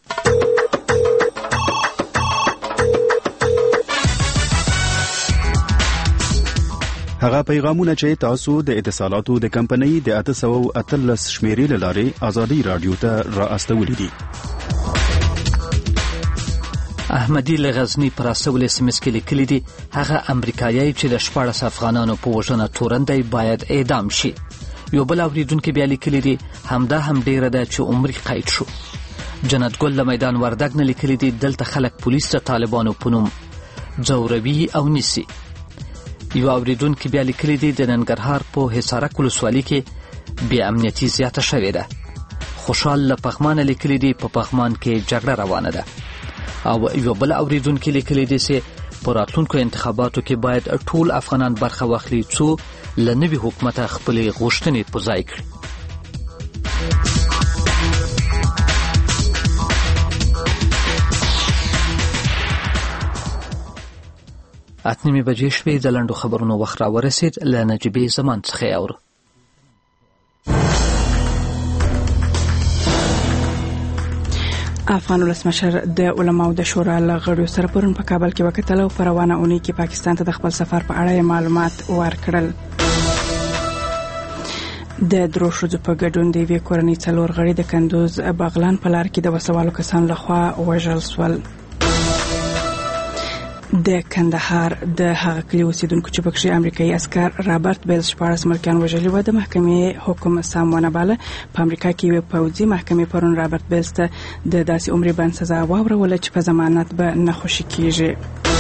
Speaker 1: هغه پیغامونه چې تاسو د اتصالاتو د کمپنۍ د 813 شمیرې له لارې ازادي رادیو ته را استولې دي.
Speaker 2: احمدی له غزنی پر استول SMS کې لیکلي دي هغه امریکایي چې د 14 افغانانو په وژنه تورندای باید اعدام شي. یو بل اوریدونکو بیا لیکلي دي همدا هم ډیره ده چې عمر قید شو. جنت ګل له میدان وردګ نه لیکلي دي دلته خلک پولیس د طالبانو په نوم ځوروي او نیسي. یو اوریدونکو بیا لیکلي دي د ننګرهار په حصارک ولسوالۍ کې بې امنیتي زیاته شوې ده. خوشحال له پغمان لیکلي دي په پغمان کې جګړه روانه ده. او یو بل اوریدونکو لیکلي دي چې په راتلونکو انتخاباتو کې باید ټول افغانان برخه واخلي څو له نوي حکومت خپلې غوښتنې په ځای کړي. اتنیمې بجې شوې د لنډو خبرونو وخت را ورسید. له نجیبې زمان څخه یې اورو.
Speaker 3: افغان ولسمشر د علماو د شورا له غړو سره پرون په کابل کې وکتل او په روانه اونۍ کې پاکستان ته د خپل سفر په اړه معلومات ورکړل. د درو ښځو په ګډون د یوې کورنۍ 4 غړي د کندوز بغلان په لار کې د وسوالو کسانو لخوا وژل شول. د کندهار د هغه کلی اوسیدونکو چې پکې امریکایي عسكر رابرټ بیلز 14 ملکیان وژلي و د محکمې حکم سم ونه باله. په امریکا کې یو پوځي محکمې پرون رابرټ بیلز ته د داسې عمر بند سزا واوروله چې په ضمانت به نه خوشي کیږي.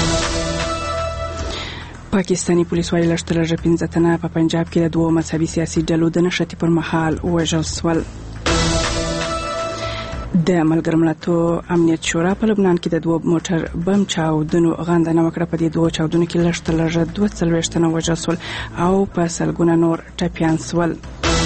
Speaker 3: پاکستاني پولیس وايي لږترلږه 15 تنه په پنجاب کې د دوه مذهبي سیاسي ډلو د نښتې پر مهال وژل شول. د ملګرو ملتونو امنیت شورا په لبنان کې د 2 موټر بم چاودنو غندنه وکړه. په دې 2 چاودنو کې لږترلږه 42 تنه وژل شول او په سلګونه نور ټپیان شول.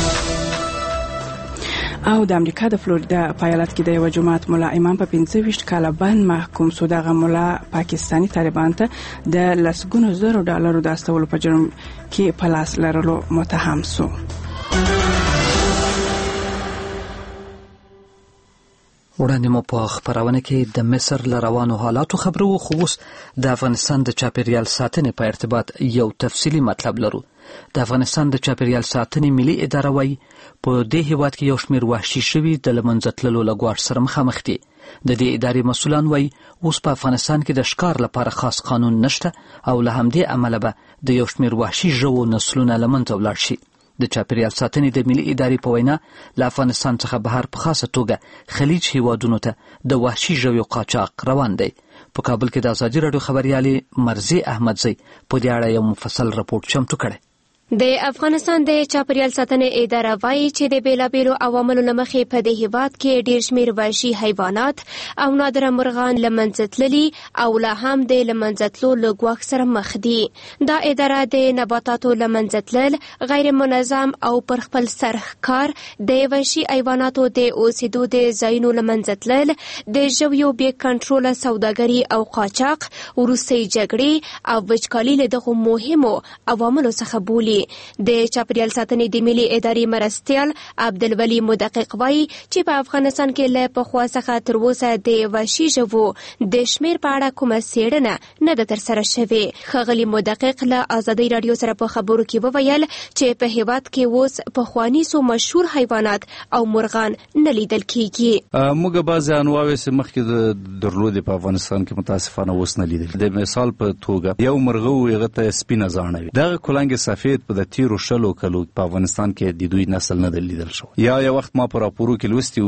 Speaker 3: او د امریکا د فلوریدا په ایالت کې د یو جماعت مولا امام په 25 کاله باندې محکوم شو. دغه مولا پاکستانی طالبان ته د لسګونو زرو ډالرو د استولو په جرم کې په لاس لرلو متهم شو.
Speaker 2: وړاندې مو په خبرونه کې د مصر له روانو حالاتو خبرو، خو اوس د افغانستان د چاپیریال ساتنې په ارتباط یو تفصیلی مطلب لرو. د افغانستان د چاپیریال ساتنې ملي اداره وايي په دې هیواد کې یو شمېر وحشي شوي د له منځه تللو له ګواښ سره مخامخ دي. د دې ادارې مسؤلان وايي اوس په افغانستان کې د ښکار لپاره خاص قانون نشته او له همدې امله به د یو شمېر وحشي ژوو نسلونه له منځه ولاړ شي. د چاپیریال ساتنې د ملي ادارې په وینا له افغانستان څخه بهر په خاصه توګه خلیج هیوادونو ته د وحشي ژویو قاچاق روان دی. په کابل کې د ازادي راډیو خبريالې مرزي احمدزی په دې اړه یو مفصل راپور چمتو کړی.
Speaker 6: د افغانستان د چاپیریال ساتنې اداره وايي چې د بیلابیلو عواملو له مخې په دې هیواد کې ډېر شمېر وحشي حیوانات او نادره مرغان له منځه تللي او لا هم د له منځه تلو له ګواښ سره مخ دي. دا اداره د نباتاتو له منځه تلل، غیر منظم او پر خپل سر ښکار، د وحشي حیواناتو د اوسېدو د ځایونو له منځه تلل، د ژویو بې کنټروله سوداګري او قاچاق، وروستۍ جګړې او وچکالي له دغو مهمو عواملو څخه بولي. د چاپیریال ساتنې د ملي ادارې مرستیال عبدالولي مدقق وایي چې په افغانستان کې له پخوا څخه تر اوسه د وحشي ژوو د شمېر په اړه کومه څېړنه نه ده ترسره شوې. ښاغلي مدقق له ازادۍ راډیو سره په خبرو کې وویل چې په هیواد کې اوس پخواني څو مشهور حیوانات او مرغان نه لیدل کېږي.
Speaker 24: موږ بعضې انواوې چې مخکې د درلودې په افغانستان کې متاسفانه اوس نه لیدل. د مثال په توګه یو مرغه و هغه ته سپینه زاڼه وي. دغه کلنګ سفید په د تیرو شلو کلو په افغانستان کې د دوی نسل نه لیدل شو. یا یو وخت ما په راپورو کې لوستي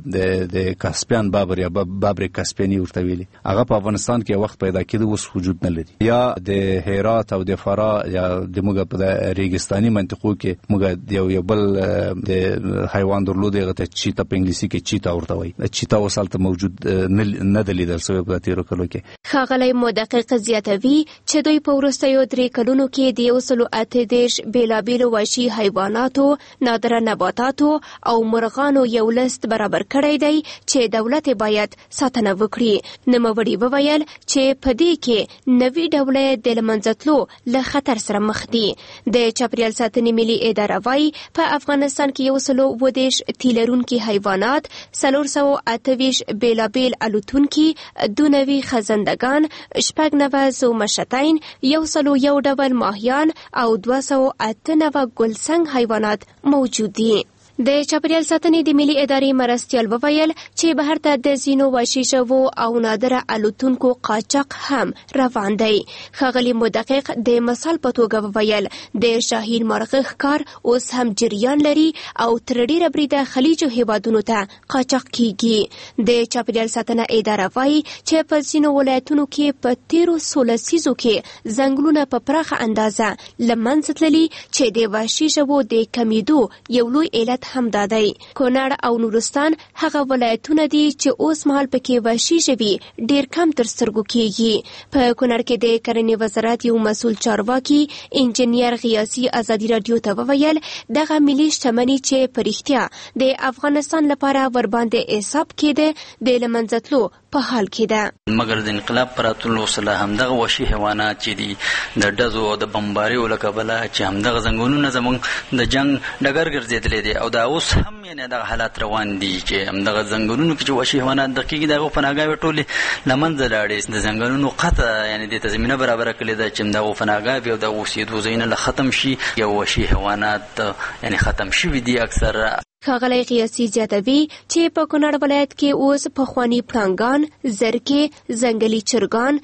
Speaker 24: و د کاسپیان بابر یا بابر کاسپیانی ورته ویلي، هغه په افغانستان کې وخت پیدا کېده اوس وجود نه لري. یا د هرات او د فراه یا د موږ په ریګستاني منطقو کې موږ یو بل د حیوان درلود هغه ته چیتا په انګلیسي کې چیتا ورته وایي. چیتا اوس هلته موجود نه لیدل شوی په تیرو کلو کې.
Speaker 6: ښاغلی مدقق زیاتوي چې دوی په وروستیو 3 کلونو کې د 108 10 بیلابیلو وحشي حیواناتو، نادره نباتاتو او مرغانو یو لیست برابر کړی دی چې دولت باید ساتنه وکړي. نوموړي وویل چې په دې کې نوي ډوله د له منځه تلو له خطر سره مخ دي. د چاپیریال ساتنې ملي اداره وایي په افغانستان کې 130 تیلرونکي حیوانات، 428 بیلابیل الوتونکي، 92 خزندگان، 96 زومشتین، 101 ډول ماهیان او 298 ګلسنګ حیوانات موجود دي. د چاپیریال ساتنې د ملي ادارې مرستیال وویل چې بهر ته د ځینو وحشي ژوو او نادره الوتونکو قاچاق هم روان دی. ښاغلي مدقق د مثال په توګه وویل د شاهین مرغه ښکار اوس هم جریان لري او تر ډیره بریده خلیجو هیوادونو ته قاچاق کیږي. د چاپیریال ساتنه اداره وایي چې په ځینو ولایتونو کې په تیرو 16 لسیزو کې ځنګلونه په پراخه اندازه له منځه تللي چې د وحشي ژوو د کمیدو یو لوی علت همدا دی. کونړ او نورستان هغه ولایتونه دي چې اوس مهال پکې وحشي ژوي ډیر کم تر سترګو کیږي. په کونړ کې د کرنې وزارت یو مسؤل چارواکي انجنیر غیاسي ازادي رادیو ته وویل دغه ملي شتمني چې په رښتیا د افغانستان لپاره ورباندې حساب کېده د له منځه تلو په حال کې ده.
Speaker 7: مګر د انقلاب پر راتلو سره همدغه وحشي حیوانات چې دي د ډزو او د بمباریو له کبله چې همدغه ځنګلونه زموږ د جنګ ډګر ګرځېدلي دي او دا اوس هم یعنې دغه حالات روان دي چې همدغه ځنګلونو کې چې وحشي حیوانات دقیقې د هغو پناهګاوې ټولې له منځه لاړې. د ځنګلونو قطع یعنې دې ته زمینه برابره کړې ده چې همدغو پناهګاوې او د اوسېدو ځایونه له ختم شي. یو وحشي حیوانات یعنې ختم شوي دي اکثر.
Speaker 6: ښاغلی قیاسي زیاتوي چې په کونړ ولایت کې اوس پخواني پړانګان، زرکې، ځنګلي چرګان،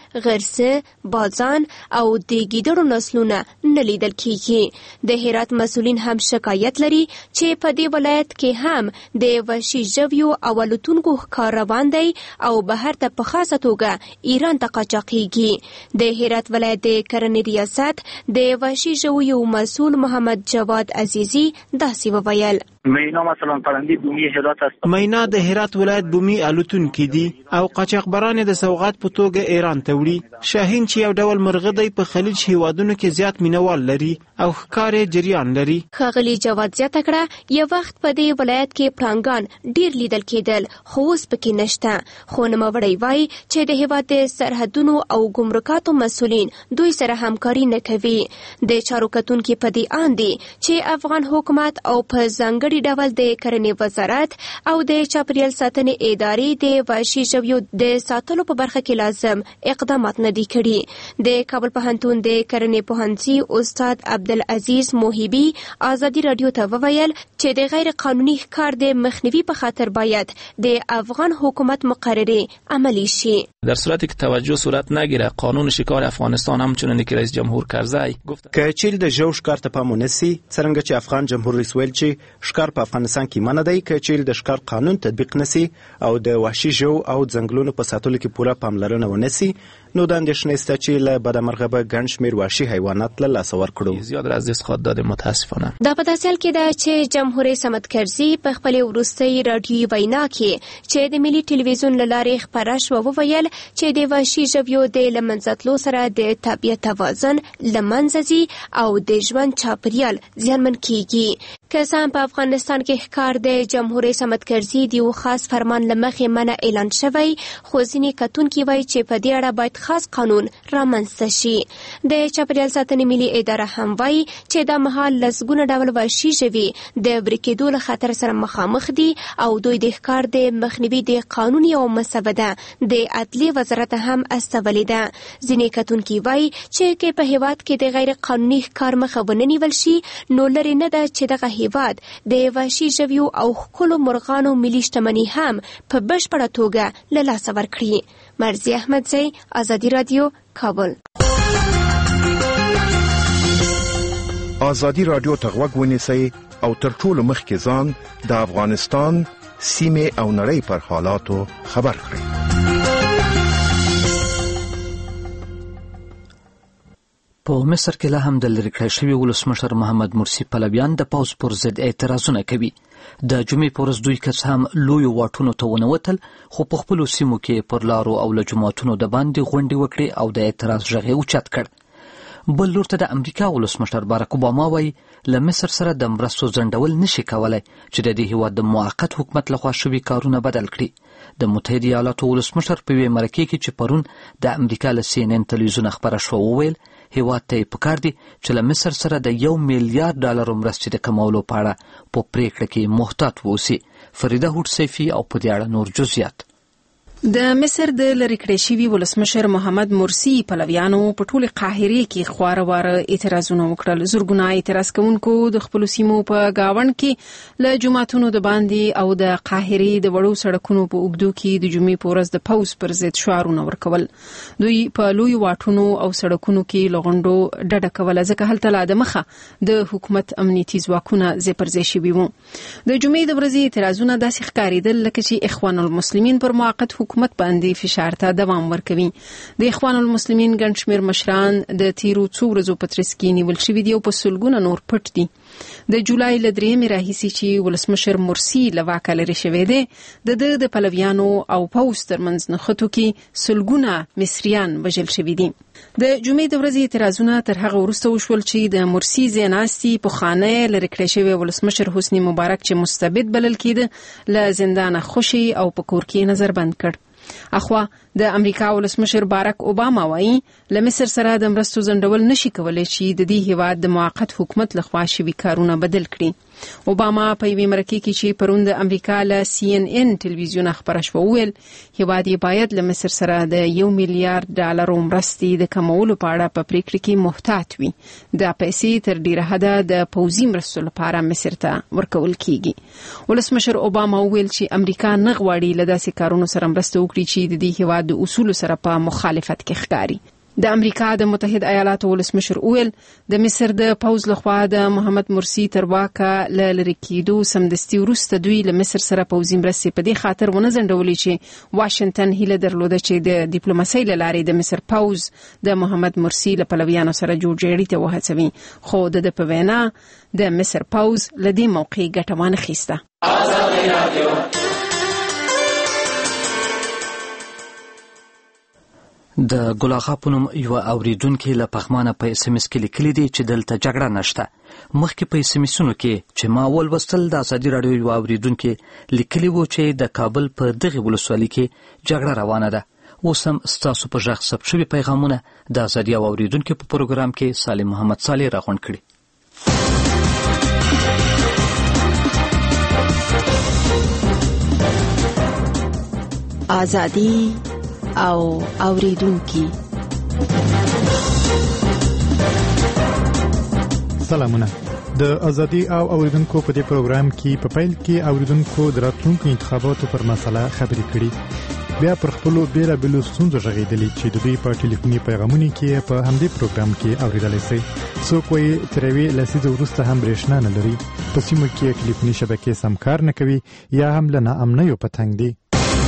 Speaker 6: غرسه، بازان او د ګیدړو نسلونه نه لیدل کیږي. د هرات مسؤلین هم شکایت لري چې په دې ولایت کې هم د وحشي ژویو او الوتونکو ښکار روان دی او بهر ته په خاصه توګه ایران ته قاچاقیږي. د هرات ولایت د کرنې ریاست د وحشي ژویو مسؤل محمد جواد عزیزی داسې وویل
Speaker 9: مینا مثلا پرنده بومی هرات است.
Speaker 23: مینا د هرات ولایت بومی الوتونکي دي او قاچاقبران د سوغات په توګه ایران ته وړي. شاهین چې یو ډول مرغه دی په خلیج هیوادونو کې زیات مینوال لري او ښکار جریان لري.
Speaker 6: ښاغلي جواد زیاته کړه یو وخت په دې ولایت کې پړانګان ډیر لیدل کېدل خو اوس پکې نشته. خو نوموړی وایي چې د هیواد د سرحدونو او ګمرکاتو مسؤلین دوی سره همکاري نه کوي. د چارو کتونکي په دې آند دي چې افغان حکومت او په ځانګړي ډول د کرنې وزارت او د چاپیریال ساتنې ادارې د وحشي ژویو د ساتلو په برخه کې لازم اقدامات نه دي کړي. د کابل پوهنتون د کرنې پوهنځي استاد عبدالعزیز موهبي ازادي رادیو ته وویل چې د غیر قانوني ښکار د مخنیوي په خاطر باید د افغان حکومت مقررې عملی شي.
Speaker 10: در صورتی که توجه صورت نگیره قانون شکار افغانستان همچنانی که رئیس جمهور کرزی گفت
Speaker 21: که چیل د ژو ښکار ته پام ونیسي څرنګه چې افغان جمهور رئیس ویل چې ښکار په افغانستان کې منع دی. که چیرې د ښکار قانون تطبیق نسی او د وحشي ژوو او ځنګلونو په ساتلو کې پوره پاملرنه ونسی نو د اندېښنې شته چې له بدمرغه به ګڼ شمېر وحشي حیوانات له لاسه ورکړو.
Speaker 10: زیاد را از دست خواهد داد متاسفانه.
Speaker 6: دا په داسې حال کې ده چې جمهور رئیس حامد کرزي په خپلې وروستۍ راډیویي وینا کې چې د ملي ټلویزیون له لارې خپره شوه وویل چې د وحشي ژویو د له منځه تلو سره د طبیعت توازن له منځه ځي او د ژوند چاپیریال زیانمن کیږي. که څه هم په افغانستان کې ښکار د جمهور رئیس حامد کرزي د یو خاص فرمان له مخې منع اعلان شوی خو ځینې کتونکي وایي چې په دې اړه باید خاص قانون رامنځته شي. د چاپیریال ساتنې ملي اداره هم وایي چې دا مهال لسګونه ډول وحشي ژوي د ورکېدو له خطر سره مخامخ دي او دوی د ښکار د مخنیوي د قانون یوه مسوده د عدلیې وزارت هم استولې ده. ځینې کتونکي وایي چې که په هیواد کې د غیر قانوني ښکار مخه ونه نیول شي نو لرې نه ده چې دغه هیواد د وحشي ژویو او ښکلو مرغانو ملي شتمني هم په بشپړه توګه له لاسه ورکړي. مرضی احمدزی، ازادي رادیو، کابل.
Speaker 12: ازادي رادیو ته غوږ ونیسئ او تر ټولو مخکې ځان د افغانستان سیمې او نړۍ پر حالاتو خبر کړئ.
Speaker 2: په مصر کې لا هم د لرې کړای شوي ولسمشر محمد مرسي پلویان د پوځ پر ضد اعتراضونه کوي. د جمعې په ورځ دوی کس هم لویو واټونو ته ونوتل خو په خپلو سیمو کې پر لارو او له جوماتونو د باندې غونډې وکړې او د اعتراض غږ یې اوچت کړ. بل لور ته د امریکا ولسمشر باراک اوباما وایي له مصر سره د مرستو ځنډول نشي کولی چې د دې هیواد د موقت حکومت لخوا شوي کارونه بدل کړي. د متحده ایالاتو ولسمشر په یوې مرکې کې چې پرون د امریکا له CNN تلویزیون خبره شوه وویل هیواد ته یې پکار دي چې له مصر سره د $1 میلیارډ مرستې د کمولو په اړه په پریکړه کې محتاط واوسي. فریده هوډ سیفي او په دې اړه نور جزئیات.
Speaker 8: د مصر د لرې کړې شوي ولسمشر محمد مرسي پلویانو په ټولې قاهرې کې خواره واره اعتراضونه وکړل. زرګونه اعتراض کوونکو د خپلو سیمو په گاوند کې له جوماتونو د باندې او د قاهرې د وړو سړکونو په اوږدو کې د جمعې په ورځ د پوځ پر ضد شعارونه ورکول. دوی په لوی واټونو او سړکونو کې له غونډو ډډه کوله ځکه هلته لا د مخه د حکومت امنیتي ځواکونه ځای پر ځای شوي وو. د جمعې د ورځې اعتراضونه داسې ښکارېدل لکه چې اخوان المسلمین پر موقت حکومت باندې فشار ته دوام ورکوي. د اخوان المسلمین ګڼ شمېر مشران د تیرو څو ورځو په ترڅ کې نیول شوي دي او په سلګونه نور پټ دي. د جولای له 3 راهیسې چې ولسمشر مرسي له واکه لرې شوی دی د پلویانو او پوځ ترمنځ نښتو کې سلګونه مصریان وژل شوي دي. د جمعې د ورځې اعتراضونه تر هغه وروسته وشول چې د مرسي ځای ناستي پخوانی لرې کړی شوی ولسمشر حسني مبارک چې مستبد بلل کېده له زندانه خوشي او په کور کې نظربند کړ. اخوا د امریکا ولسمشر باراک اوباما وایي له مصر سره د مرستو ځنډول نشي کولی چې د دې هیواد د موقت حکومت لخوا شوي کارونه بدل کړي. اوباما په یوې مرکې کې چې پرون د امریکا له CNN تلویزیون خبره شوه وویل هیواد یې باید له مصر سره د $1 میلیارډ مرستې د کمولو په اړه په پریکړه کې محتاط وي. دا پیسې تر ډیره حده د پوځي مرستو لپاره مصر ته ورکول کیږي. ولسمشر اوباما وویل چې امریکا نه غواړي له داسې کارونو سره مرسته وکړي چې د دې هیواد د اصولو سره په مخالفت کې ښکاري. د امریکا د متحده ایالاتو ولسمشر وویل د مصر د پوځ لخوا د محمد مرسي تر واکه لرې کېدو سمدستي وروسته دوی له مصر سره پوځي مرستې په دې خاطر ونه ځنډولې چې واشنگټن هیله درلوده چې د ډیپلوماسۍ له لارې د مصر پوځ د محمد مرسي له پلویانو سره جوړجاړي ته وهڅوي. خو د په وینا د مصر پوځ له دې موقع ګټه وانه اخیسته.
Speaker 2: د ګلاغا په نوم یو اوریدونکو له پخمانه په SMS کې لیکلي دي چې دلته جګړه نشته. مخکې په SMS-ونو کې چې ما ولوستل د ازادي راډیو یو اوریدونکو لیکلي وو چې د کابل په دغه ولسوالۍ کې جګړه روانه ده. اوس هم ستاسو په ژغ ثبت شوي پیغامونه د ازادي اوریدونکو په پروګرام کې سالم محمد صالح راغونډ کړي.
Speaker 4: ازادي او اوریدونکي.
Speaker 5: سلامونه. د ازادي او اوریدونکو په دې پروګرام کې په پیل کې اوریدونکو د راتلونکو انتخاباتو پر مسله خبرې کړي. بیا پر خپلو بیلابیلو ستونزو غږېدلي چې د دوی په ټلیفوني پیغامونو کې په همدې پروګرام کې اوریدلی سئ. څوک وایي تر یوې لسیزې وروسته هم برېښنا نه لري، په سیمو کې ټلیفوني شبکې سم کار نه کوي یا هم له ناامنیو په تنګ دي.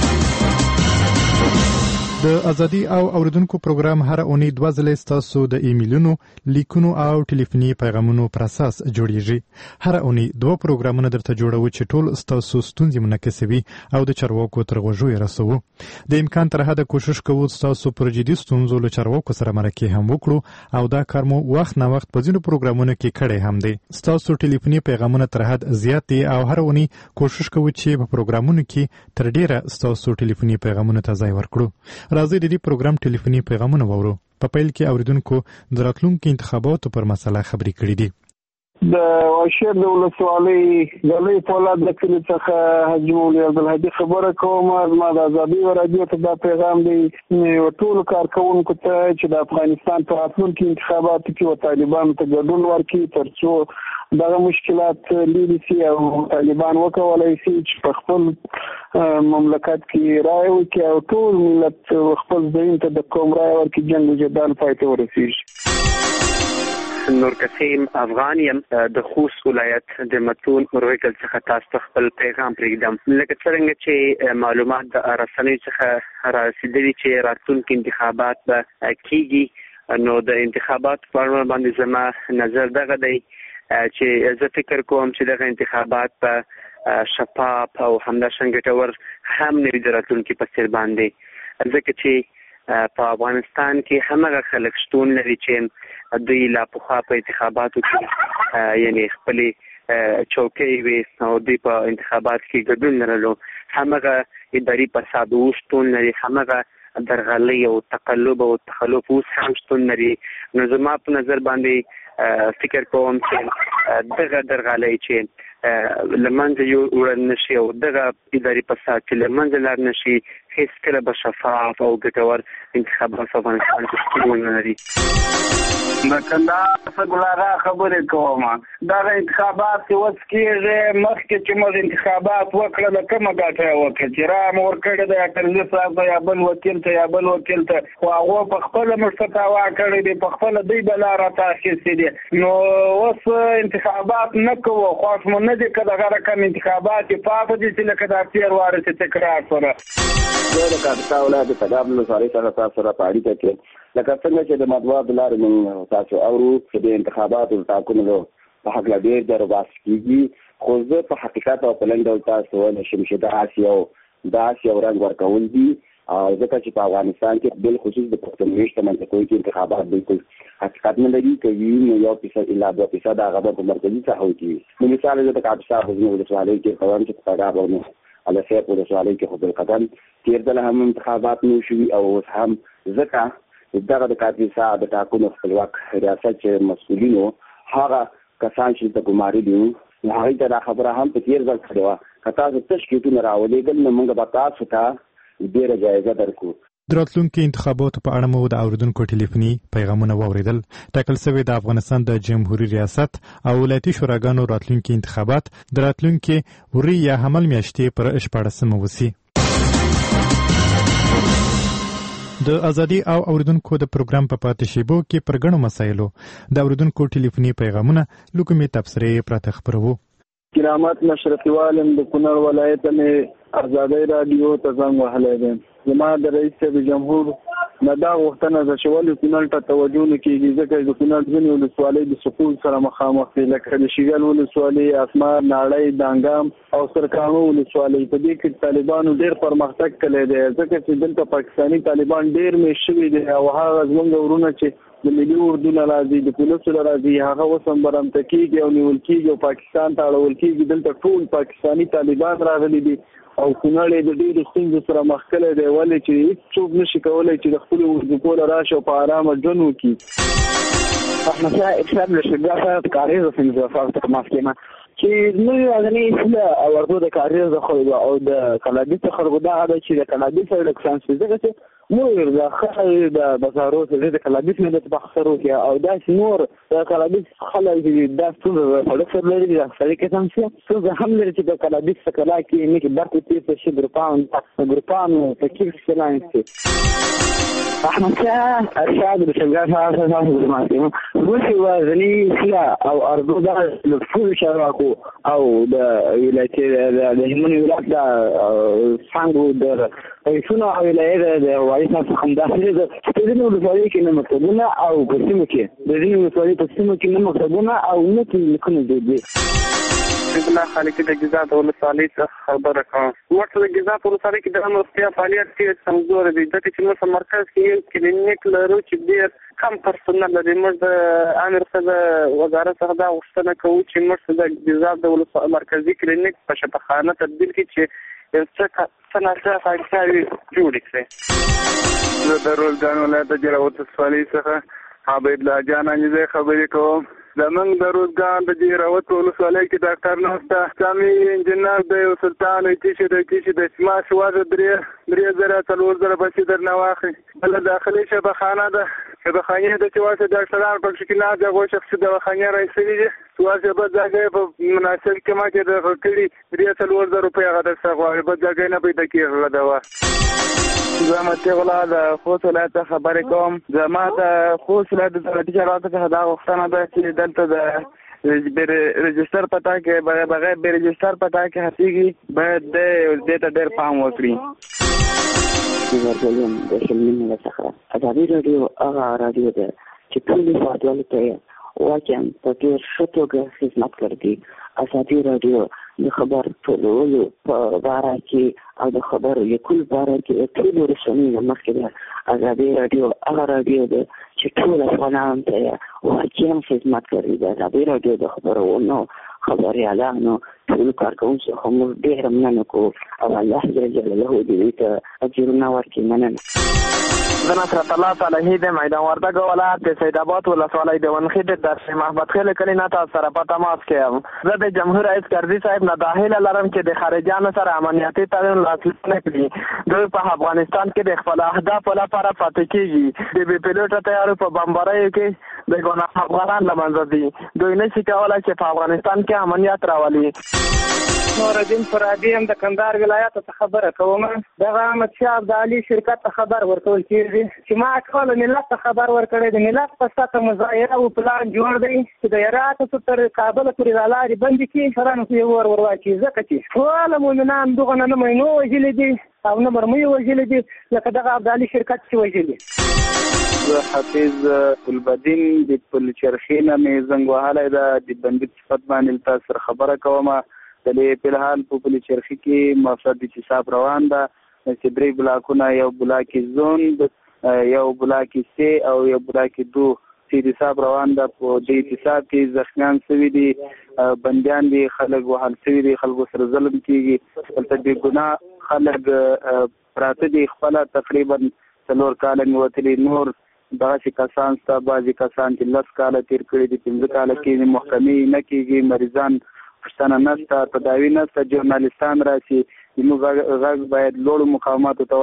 Speaker 5: د ازادي او اوریدونکو پروګرام هر اونۍ 2 ځله ستاسو د ایمیلونو، لیکونو او ټلیفوني پیغامونو پر اساس جوړیږي. هر اونۍ 2 پروګرامونه درته جوړو چې ټول ستاسو ستونزې منعکسوي او د چارواکو تر غوږو یې رسوو. د امکان تر حده کوشش کوو ستاسو پر جدي ستونزو له چارواکو سره مرکه هم وکړو او دا کار مو وخت نه وخت په ځینو پروګرامونو کې کړی هم دی. ستاسو ټلیفوني پیغامونه تر حد زیات دي او هر اونۍ کوشش کوو چې په پروګرامونو کې تر ډیره ستاسو ټلیفوني پیغامونه ته ځای ورکړو. راځئ د دې پروګرام ټلیفوني پیغامونه واورو. په پیل کې اوریدونکو د راتلونکو انتخاباتو پر مسله خبرې کړې دي.
Speaker 11: د واشر د ولسوالۍ د لوی پولاد د کلي څخه حاجي مولوي عبدالهادي خبره کوم. ما د ازادي راډیو ته دا پیغام دی ټولو کارکوونکو ته چې د افغانستان په راتلونکو انتخاباتو کې طالبانو ته ګډون ورکړي تر څو دغه مشکلات لري سي او طالبان وکولای شي چې په خپل مملکت کې رائے وکړي او ټول ملت خپل ځین ته د کوم رائے ورکړي جنگ جدال پای ته ورسیږي.
Speaker 13: نور قسیم افغان یم د خوست ولایت د متون رویکل څخه تاسو خپل پیغام پرېږدم. لکه څنګه چې معلومات د رسنیو څخه راسیدلي چې راتلونکي انتخابات به کیږي، نو د انتخابات په اړه باندې زما نظر دغه دی چې زه فکر کوم چې دغه انتخابات په شفاف او همداشان ګټور هم نه وي د راتلونکي په څیر باندې، ځکه چې په افغانستان کې همغه خلک شتون لري چې دوی لا پخوا په انتخاباتو کې یعنی خپل چوکۍ وي او دوی په انتخابات کې ګډون لرلو، همغه اداري فساد شتون لري، همغه درغلي او تقلب او تخلف اوس هم شتون لري. نو زما په نظر باندې فکر کوم چې دغه درغلي چې لمنځه وړل نشي او دغه اداري فساد چې لمنځه لاړ نشي، هیڅ کله به شفاف او ګټور انتخابات په افغانستان کې شتون نه لري.
Speaker 11: د کندهار څخه خبرې کوم. دغه انتخابات چې اوس کېږي، مخکې چې موږ انتخابات وکړل کومه ګټه یې وکړه چې را مو ورکړې د اټرني صاحب ته یا بل وکیل ته یا بل وکیل ته، خو هغه په خپله موږ ته تاوا کړی دی، په خپله دوی به لاره ته اخیستې دي. نو اوس انتخابات نه کوو، خوښ مو نه دي که دغه رقم انتخابات یې پاتې دي چې لکه دا تېر وارې چې تکرار سره.
Speaker 14: زه د کاپیسا ولایت د تګاب ولسوالۍ څخه تاسو سره په اړیکه کې لکه څنګه چې د مطبوعاتو لارې موږ تاسو اورو چې د انتخاباتو د ټاکنو په هکله ډېر ډېر بحث کېږي، خو زه په حقیقت او په لنډ ډول تاسو ویلی شم چې داسې یو رنګ ورکول دي، ځکه چې په افغانستان کې بالخصوص د پښتونولۍ شتمن کوي چې انتخابات بالکل حقیقت نه لري، که وي نو 1% الا 2% هغه به په مرکزي ساحو کې وي. نو مثال زه د کاپیسا ولسوالۍ کې کوم چې په تګاب او الفیق ولسوالۍ کې خو بالقدم تېر ځل هم انتخابات نه شوي او اوس هم ځکه دغه د کاپیسا د ټاکنو خپلواک ریاست چې مسؤلینو هغه کسان چې د ګماري دي هغوی ته دا خبره هم په تېر ځل کړې وه که تاسو تشکیلونه راولېږل نو موږ به تاسو ته ډېره جایزه درکړو.
Speaker 5: د راتلونکي انتخاباتو په اړه مو د اوریدونکو ټلیفوني پیغامونه واورېدل. ټاکل شوی د افغانستان د جمهوریت ریاست او ولایتي شوراګانو راتلونکي انتخابات د راتلونکي وري یا حمل میاشتې پر 14 وسی. د ازادي او اوریدونکو د پروګرام په پاتې شیبو کې پر ګڼو مسایلو د اوریدونکو ټلیفوني پیغامونه لکه تبصرې پراته خبرو.
Speaker 11: کرامت مشرفي والم د کونړ ولایت مې ازادي رادیو ته زنګ وهلی دی. زما د رئیس صاحب جمهور نه دا غوښتنه ده چې ولې کونړ ته توجه نه کېږي، ځکه د کونړ ځینې ولسوالۍ د سقوط سره مخامخ دي، لکه د شیګل ولسوالۍ، اسمار، ناړۍ، دانګام او سرکانو ولسوالۍ. په دې کې طالبانو ډېر پرمختګ کړی دی، ځکه چې دلته پاکستاني طالبان ډېر میشت شوي دي او هغه زموږ ورونه چې د ملي اردو نه راځي، د پولیسو نه راځي، هغه اوس هم برمته کېږي او نیول کېږي او پاکستان ته اړول کېږي. دلته ټول پاکستاني طالبان راغلي دي او کونړ یې د ډېرو ستونزو سره مخ کړی دی، ولې چې هېڅوک نشي کولی چې د خپلو وظیفو له راشي او په ارامه ژوند وکړي.
Speaker 9: احمدشاه اکثر له شګاه سره کاریز فلسفه په محکمه چې نوې غني اصله او ورته د کاریز خلکو او د کلابي خلکو دا اده چې د کلابي سره د کسان څه څه مور د خلک د بازارو څخه د کلابي نه د بخسرو کې او دا نور د کلابي خلک د ټول خلک سره لري د خلک کې څه هم لري چې د کلابي څخه لا کې نه کې برته تیر شي ګروپانو تکلیف سلام احمدشاه ارشاد بشجاع اساس المعلومات وفي وزني سلا او ارض ده لفول شراكو او د ولایت د همونی ولایت د څنګه د ایسونه او ولایت د وایسا څخه داخلي د دې ولایت کې نه مکتوبونه او قسمه کې د دې ولایت قسمه کې نه مکتوبونه او نه لیکونه دي.
Speaker 13: بلا خالق د جزات ولسوالۍ څخه خبره کوم. ورته د جزات ولسوالۍ کې د امرتیا فعالیت کې څنګه دی د چې موږ مرکز کې کلینیک لرو چې ډېر کم پرسونل لري. موږ د امر څخه وزارت څخه دا غوښتنه کوو چې موږ د جزات د ولسوالۍ مرکزي کلینیک په شفاخانه تبدیل کړي چې یو څه صنعتي فعالیتونه جوړ کړي.
Speaker 11: زه د روزګان ولایت د جلاوت ولسوالۍ څخه عبید الله جان انځي خبرې کوم. زمونږ د روزګان د جیراوت ولسوالۍ کې ډاکټر نشته، سامي انجینر دی او سلطان کیشي د ما شواده 3,000 بچي درنه واخلي. بل داخلي شفاخانه ده، شفاخانه د چواسه ډاکټران په شکل نه دغه شخصي دواخانه راځي دي سواسه په ځای په مناسب کې ما کې د خکړي 3,000 روپیا غته څنګه په ځای نه پیدا کیږي دوا. زما ته غلا د خوست ولایت خبرې کوم. زما د خوست ولایت د دولتي چارواکو څخه دا غوښتنه ده چې دلته د رجستر پتا کې بغیر به رجستر پتا کې هڅيږي باید د ته ډېر پام وکړي.
Speaker 15: ورګلم د شمنه څخه ازادي رادیو هغه رادیو ده چې ټول فعالیت ته واقعا په ډېر ښه توګه خدمت کوي ازادي راډیو د خبر ټولولو په باره کې او د خبر لیکلو باره کې ټول رسنۍ مخکې د ازادي راډیو هغه راډیو ده چې ټول افغانان ته واقعا خدمت کوي. د ازادي راډیو د خبرونو خبريالانو ټول کارکونکو هم ډېر مننه کوو او الله جل جلاله دې ته اجرونه ورکړي. مننه.
Speaker 16: زه نصرت الله صالحي د میدان وردګ ولایت د سید آباد ولسوالۍ د ونخیټ د محمد خیل کلی نه تاسو سره په تماس کې یم. زه د جمهور رئیس کرزي صاحب نه دا هیله لرم چې د خارجیانو سره امنیتي تړون لاسلیک نه کړي. دوی په افغانستان کې د خپل اهدافو لپاره پاتې کېږي. د بې پیلوټه طیارو په بمباریو کې د ګناه افغانان له منځه دي. دوی نشي کولی چې په افغانستان کې امنیت راولي.
Speaker 17: نوردین فرادی هم د کندهار ولایت ته خبره کوم. دغه احمد شاه ابدالي شرکت ته خبر ورکول کېږي چې ما ټول ملت ته خبر ورکړی. د ملت په سطح مظاهره او پلان جوړ دی چې د هرات تر کابل پورې د لارې بندې کړي، شرانو کې ور واچي، ځکه چې ټول مؤمنان دغه نه مینو وژلي دي او نه مرمۍ وژلي دي لکه دغه ابدالي شرکت چې وژلي.
Speaker 19: حافظ ګلبدین د پلچرخي نه مې زنګ وهلی ده. د بندي صفت باندې تاسو سره خبره کوم. د په الحال په پلچرخي کې مقصد د حساب روان ده چې 3 بلاکونه، یو بلاک زون، یو بلاک سی او یو بلاک 2 چې حساب روان ده. په دې حساب کې زخمیان شوي دي، بندیان دي، خلک وهل شوي دي، خلکو سره ظلم کېږي. دلته بې ګناه خلک پراته دي. خپله تقریبا 4 کاله مې وتلي. نور دغسې کسان شته، بعضې کسان چې 10 کاله تېر کړي دي، 15 کاله کېږي، محکمې نه کېږي، مریضان پښتنه نشته، تداوی نشته، جورنالستان راشي. زموږ غږ باید لوړو مقاماتو ته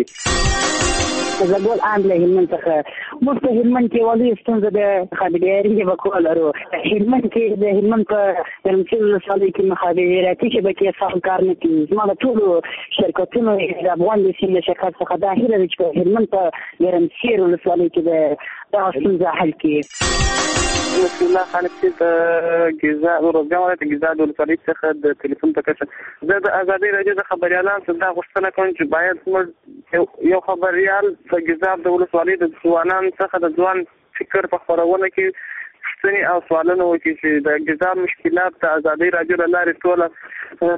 Speaker 19: ورسېږي.
Speaker 15: زه ګل آن له هلمند څخه موږ په هلمند کې ولې ستونزه د خبریالۍ ژبه لرو. هلمند کې د هلمند په ګرمسیر ولسوالۍ کې مخابراتي شبکې سم کار نه کوي. زما د ټولو شرکتونو د افغان د سیم له شرکت څخه دا هیله ده چې په هلمند په ګرمسیر ولسوالۍ کې د دغه ستونزه حل کړي.
Speaker 16: بسم الله خالد چې د ګیزا روزګان ولایت ګیزا د ولسوالۍ څخه د ټلیفون ته کښه زه د ازادي راډیو د خبریالانو څخه دا غوښتنه کوم چې باید موږ یو خبریال د ګیزا د ولسوالۍ د ځوانانو څخه د ځوان فکر په خپرونه کې پوښتنې او سوالونه وکړي چې د ګیزا مشکلات د ازادي راډیو له لارې ټوله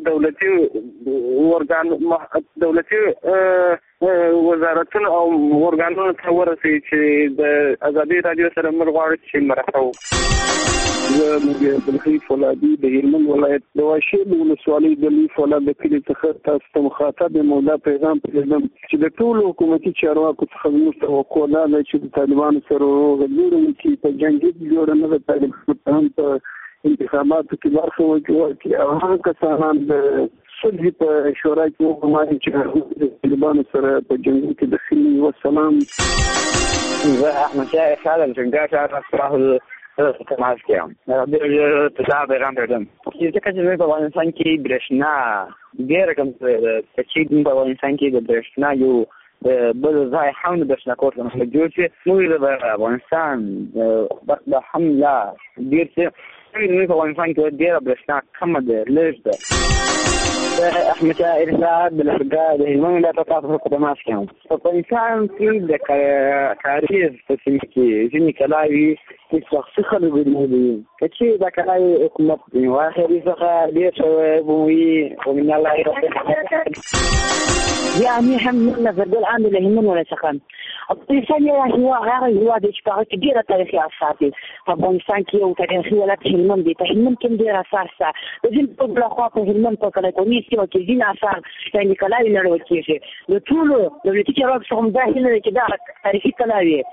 Speaker 16: دولتي وزارتونو او ارګانونو ته ورسوي چې د ازادي راډیو سره موږ غواړو چې مرسته وکړو.
Speaker 11: زه مجاهد الخیف ولادي د هلمند ولایت د واشیر ولسوالۍ د لیف ولاد د کلي څخه تاسو ته مخاطب یم. دا پیغام پرېږدم چې د ټولو حکومتي چارواکو څخه زموږ توقع دا ده چې د طالبانو سره وغږېږي وکړي، په جنګي جوړه نه د طالبانو په انتخاباتو کې برخه وکړي او هغه کسانان د صلح په شورا کې وګماري چې د طالبانو سره په جنګ کې دخیل. والسلام.
Speaker 9: زه احمد شاه خالد څنګه شاه تماس کې یم. د تصاحب پیغام درځم چې ځکه چې په افغانستان کې برېښنا ډېره کمزورې ده. چې په افغانستان کې د برېښنا یو بل ځای هم د برېښنا کور څخه جوړ شي. موږ د افغانستان د حمله ډېر څه په افغانستان کې ډېره برېښنا کمه ده، لږ ده. احمد شاه ارشاد د لرګا د هلمند ولایت تاسو په تماس کې یم. په افغانستان کې د کاریز په سیمه کې ځینې کلاوي چې شخصي خلک دي چې دا کلاوي حکومت په واخري څخه ډېر شوی وي او من الله يعني هم من نظر الآن اللي يهمنا ولا شخص. افغانستان یو هوا د شپږ کې ډېر تاریخي آثار دي. افغانستان کې یو تاریخي ولایت هلمند دی. په هلمند کې ډېر آثار شته. د دې په بل خوا په هلمند په کلاتونی سیمه کې ځینې آثار یعنی کلاوي لرل کېږي. د ټولو دولتي چارواکو څخه دا هیله ده چې دا تاریخي کلاوي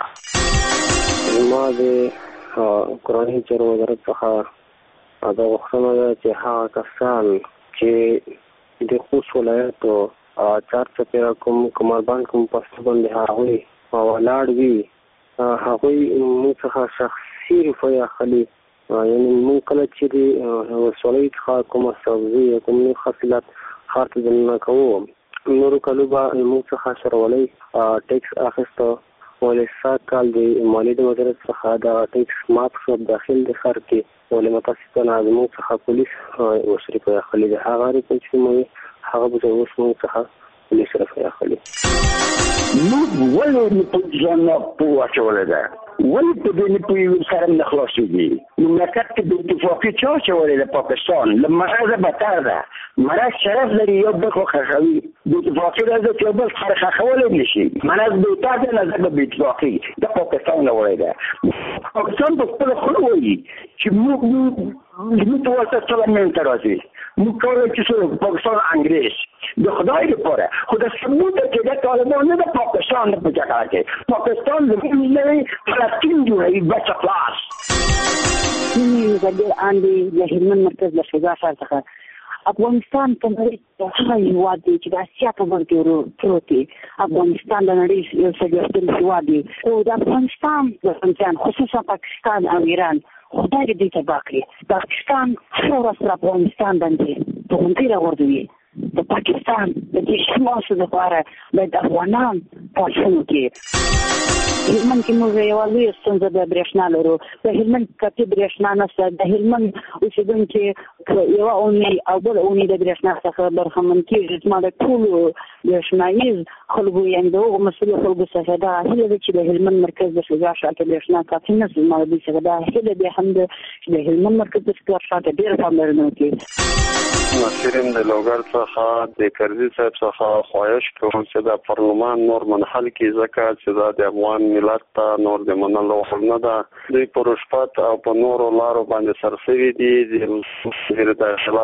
Speaker 20: ما د کورنۍ چارو وزارت څخه دا غوښتنه ده چې هغه کسان چې د خوست ولایت او 4 څپېړه کومربان کوم پسته باندې هغوی ولاړ وي، هغوی موږ څخه شخصي روپۍ اخلي. یعنې موږ کله چې د ولسوالۍ څخه کومه سبزي یا کوم نور حاصلات ښار ته دننه کوو، نورو کلو به موږ څخه شرولۍ ټیکس اخیسته. ولې سږ کال د مالیې د وزارت څخه دا ټیکس مات شو داخل د ښار کې. ولې متاسفانه زموږ څخه پولیس ورسره روپۍ اخلي. د هغه روپۍ چې موږ هغه به اوس موږ څخه پولیس روپۍ اخلي.
Speaker 25: موږ ولې په ځان نه پوه اچولې ده
Speaker 1: ولې په دې نه پوهېږو سره نه خلاصېږي. مملکت کې د اتفاقي چا چولې د پاکستان له مرضه بدتر ده. مرض شرف لري یو بل خو خښوي. د اتفاقي راځي چې یو بل سره خښولی نه شي. مرض بهتر دی نه ځکه بې اتفاقي د پاکستان له وړی ده. پاکستان په خپله خوله وایي چې موږ ته ورته څه منځته راځي. موږ کولی چې پاکستان انګریز د خدای لپاره خو د ثبوت کې د طالبان نه د پاکستان نه په جګړه کې پاکستان زموږ نه فلسطین جوړوي بچه خلاص.
Speaker 3: ډېر اندې د هلمند مرکز له شجاع ښار څخه افغانستان په نړۍ کې هغه هېواد دی چې د اسیا په بر کې پروت دی. افغانستان د نړۍ یو څلوېښتم هېواد دی خو د افغانستان دښمنان خصوصا پاکستان او ایران خدای دې دوی تباه کړي. پاکستان هره ورځ پر افغانستان باندې توغندۍ راغورځوي. د پاکستان د دې شماسو لپاره باید افغانان پاڅون وکړي. هلمند کې موږ یوه لویه ستونزه د برېښنا لرو. د هلمند قطعي برېښنا نشته. د هلمند اوسېدونکي یوه اونۍ او بله اونۍ د برېښنا څخه برخمن کېږي. زما د ټولو برېښناییز خلکو یعنې د هغو مسؤلو خلکو څخه دا هیله ده چې د هلمند مرکز د شجاع ښار کې برېښنا کافي نه شي. زما د دوی څخه دا هیله بیا هم ده چې د هلمند مرکز د شجاع ښار ته ډېره پاملرنه وکړي.
Speaker 18: ناصرین د لوګر څخه د کرزي صاحب څخه خواهش کوم چې د پارلمان نور منحل کړي ځکه چې دا د افغان ملت ته نور د منلو وړ نه ده. دوی په رشوت او په نورو لارو باندې سرسوي دي. د وزیر داخله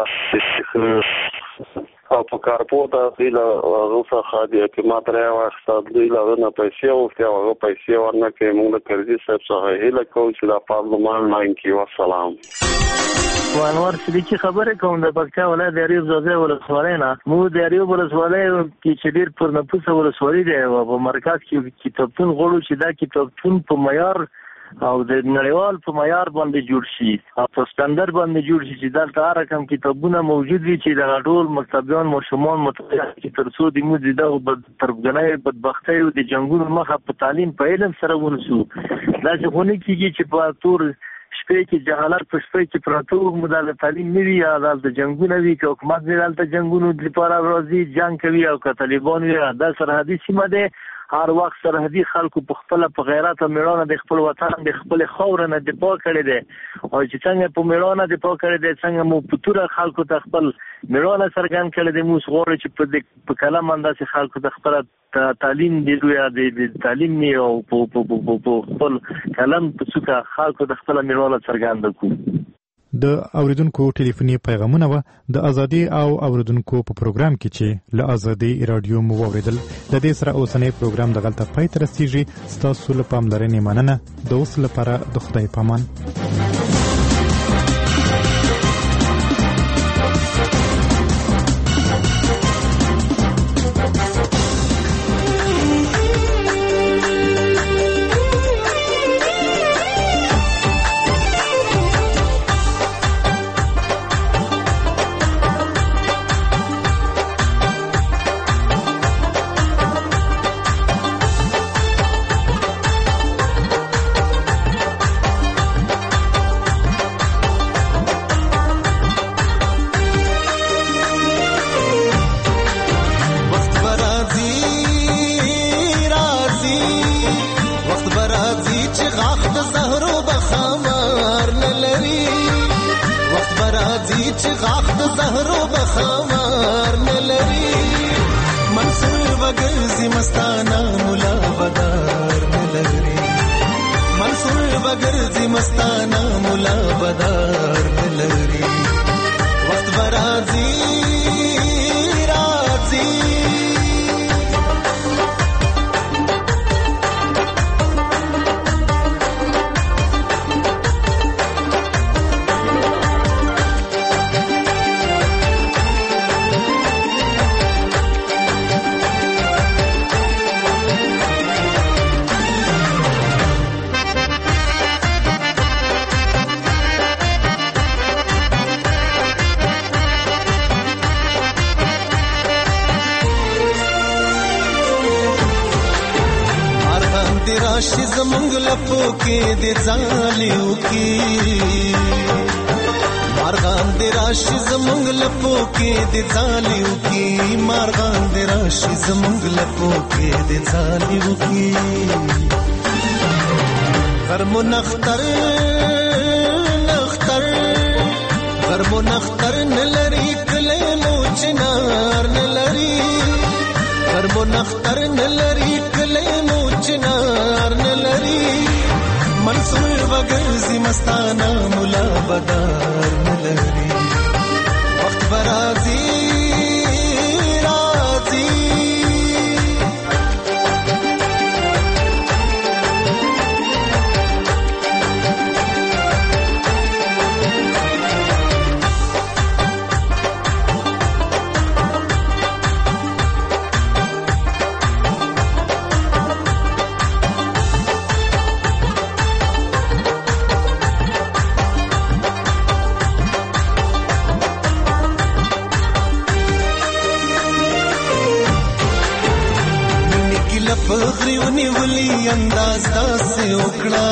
Speaker 18: او په کارپورټ دوی له هغه څخه د حکومت راواخیسته. دوی له هغه نه پیسې وغوښتې او هغه پیسې ورنکړې. موږ د کرزي صاحب څخه هیله کوو چې دا پارلمان لاین کړي. والسلام.
Speaker 22: انور صدیقي خبرې کوم د پکتیا ولایت د اریوب ځاځی ولسوالۍ نه. موږ د اریوب ولسوالۍ کې چې ډېر پرنفوسه ولسوالي دی په مرکز کې کتابتون غواړو چې دا کتابتون په معیار او د نړیوال په معیار باندې جوړ شي او په سټنډرډ باندې جوړ شي چې دلته هر رقم کتابونه موجود وي چې د ټول مکتبیان ماشومان مطالعه کړي تر څو د موږ دغه تربګنۍ بدبختۍ او د جنګونو مخه په تعلیم په علم سره ونیسو. داسې خو نه کېږي چې په تور شپې کې جهالت په شپې کې پراته موږ د تعلیم نه وي یا دلته جنګونه وي که حکومت نه دلته جنګونو لپاره راځي جنګ کوي او که طالبان وي. دا سرحدي سیمه دی. هر وخت سرحدي خلکو په خپله په غیرت او مېړانه د خپل وطن د خپلې خاورې نه دفاع کړې دی او چې څنګه په مېړانه دفاع کړې دی څنګه مو په توره خلکو ته خپل مېړانه څرګند کړی دی. موږ غواړو چې په کلم انداسې خلکو ته خپله تعلیم دی یا د تعلیم نه او په خپل کلم په څوکه خلکو ته خپله مېړانه څرګنده کړو.
Speaker 5: د اوریدونکو ټلیفوني پیغامونه و د ازادي او اوریدونکو په پروګرام کې چې له ازادي رادیو مو اوریدل. د دې سره اوسنۍ پروګرام د غلطه پای ته رسیږي. ستاسو له پاملرنې مننه. د اوس لپاره د خدای پامان.
Speaker 25: راشي زمونږ لپو کې د ځالیو کې مارغان د راشي زمونږ لپو کې د ځالیو کې مارغان د راشي زمونږ لپو کې د ځالیو کې غرمو نختر نختر غرمو نختر نلری کلی مو چنار نلری غرمو نختر نلری کلی مو چنار نلری منصور وگرزی مستانا ملا بدار نلری وقت برازی پغریونی ولی انداز داسې وکړه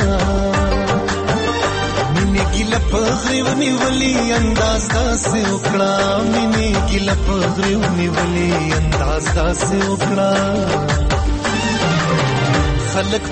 Speaker 25: مینې ګیله پغریونی ولی انداز داسې وکړه مینې ګیله پغریونی ولی انداز داسې وکړه خلک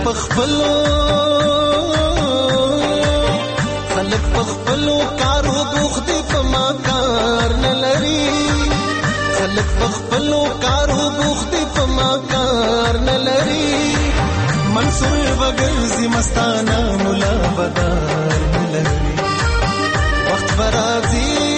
Speaker 25: په خپلو کارو بوخت دي په ما کار نه لري خلک په خپلو کارو بوخت دي په ما کار نه لري منصور وګرځي مستانه مولا بدار نه لري وخت برازي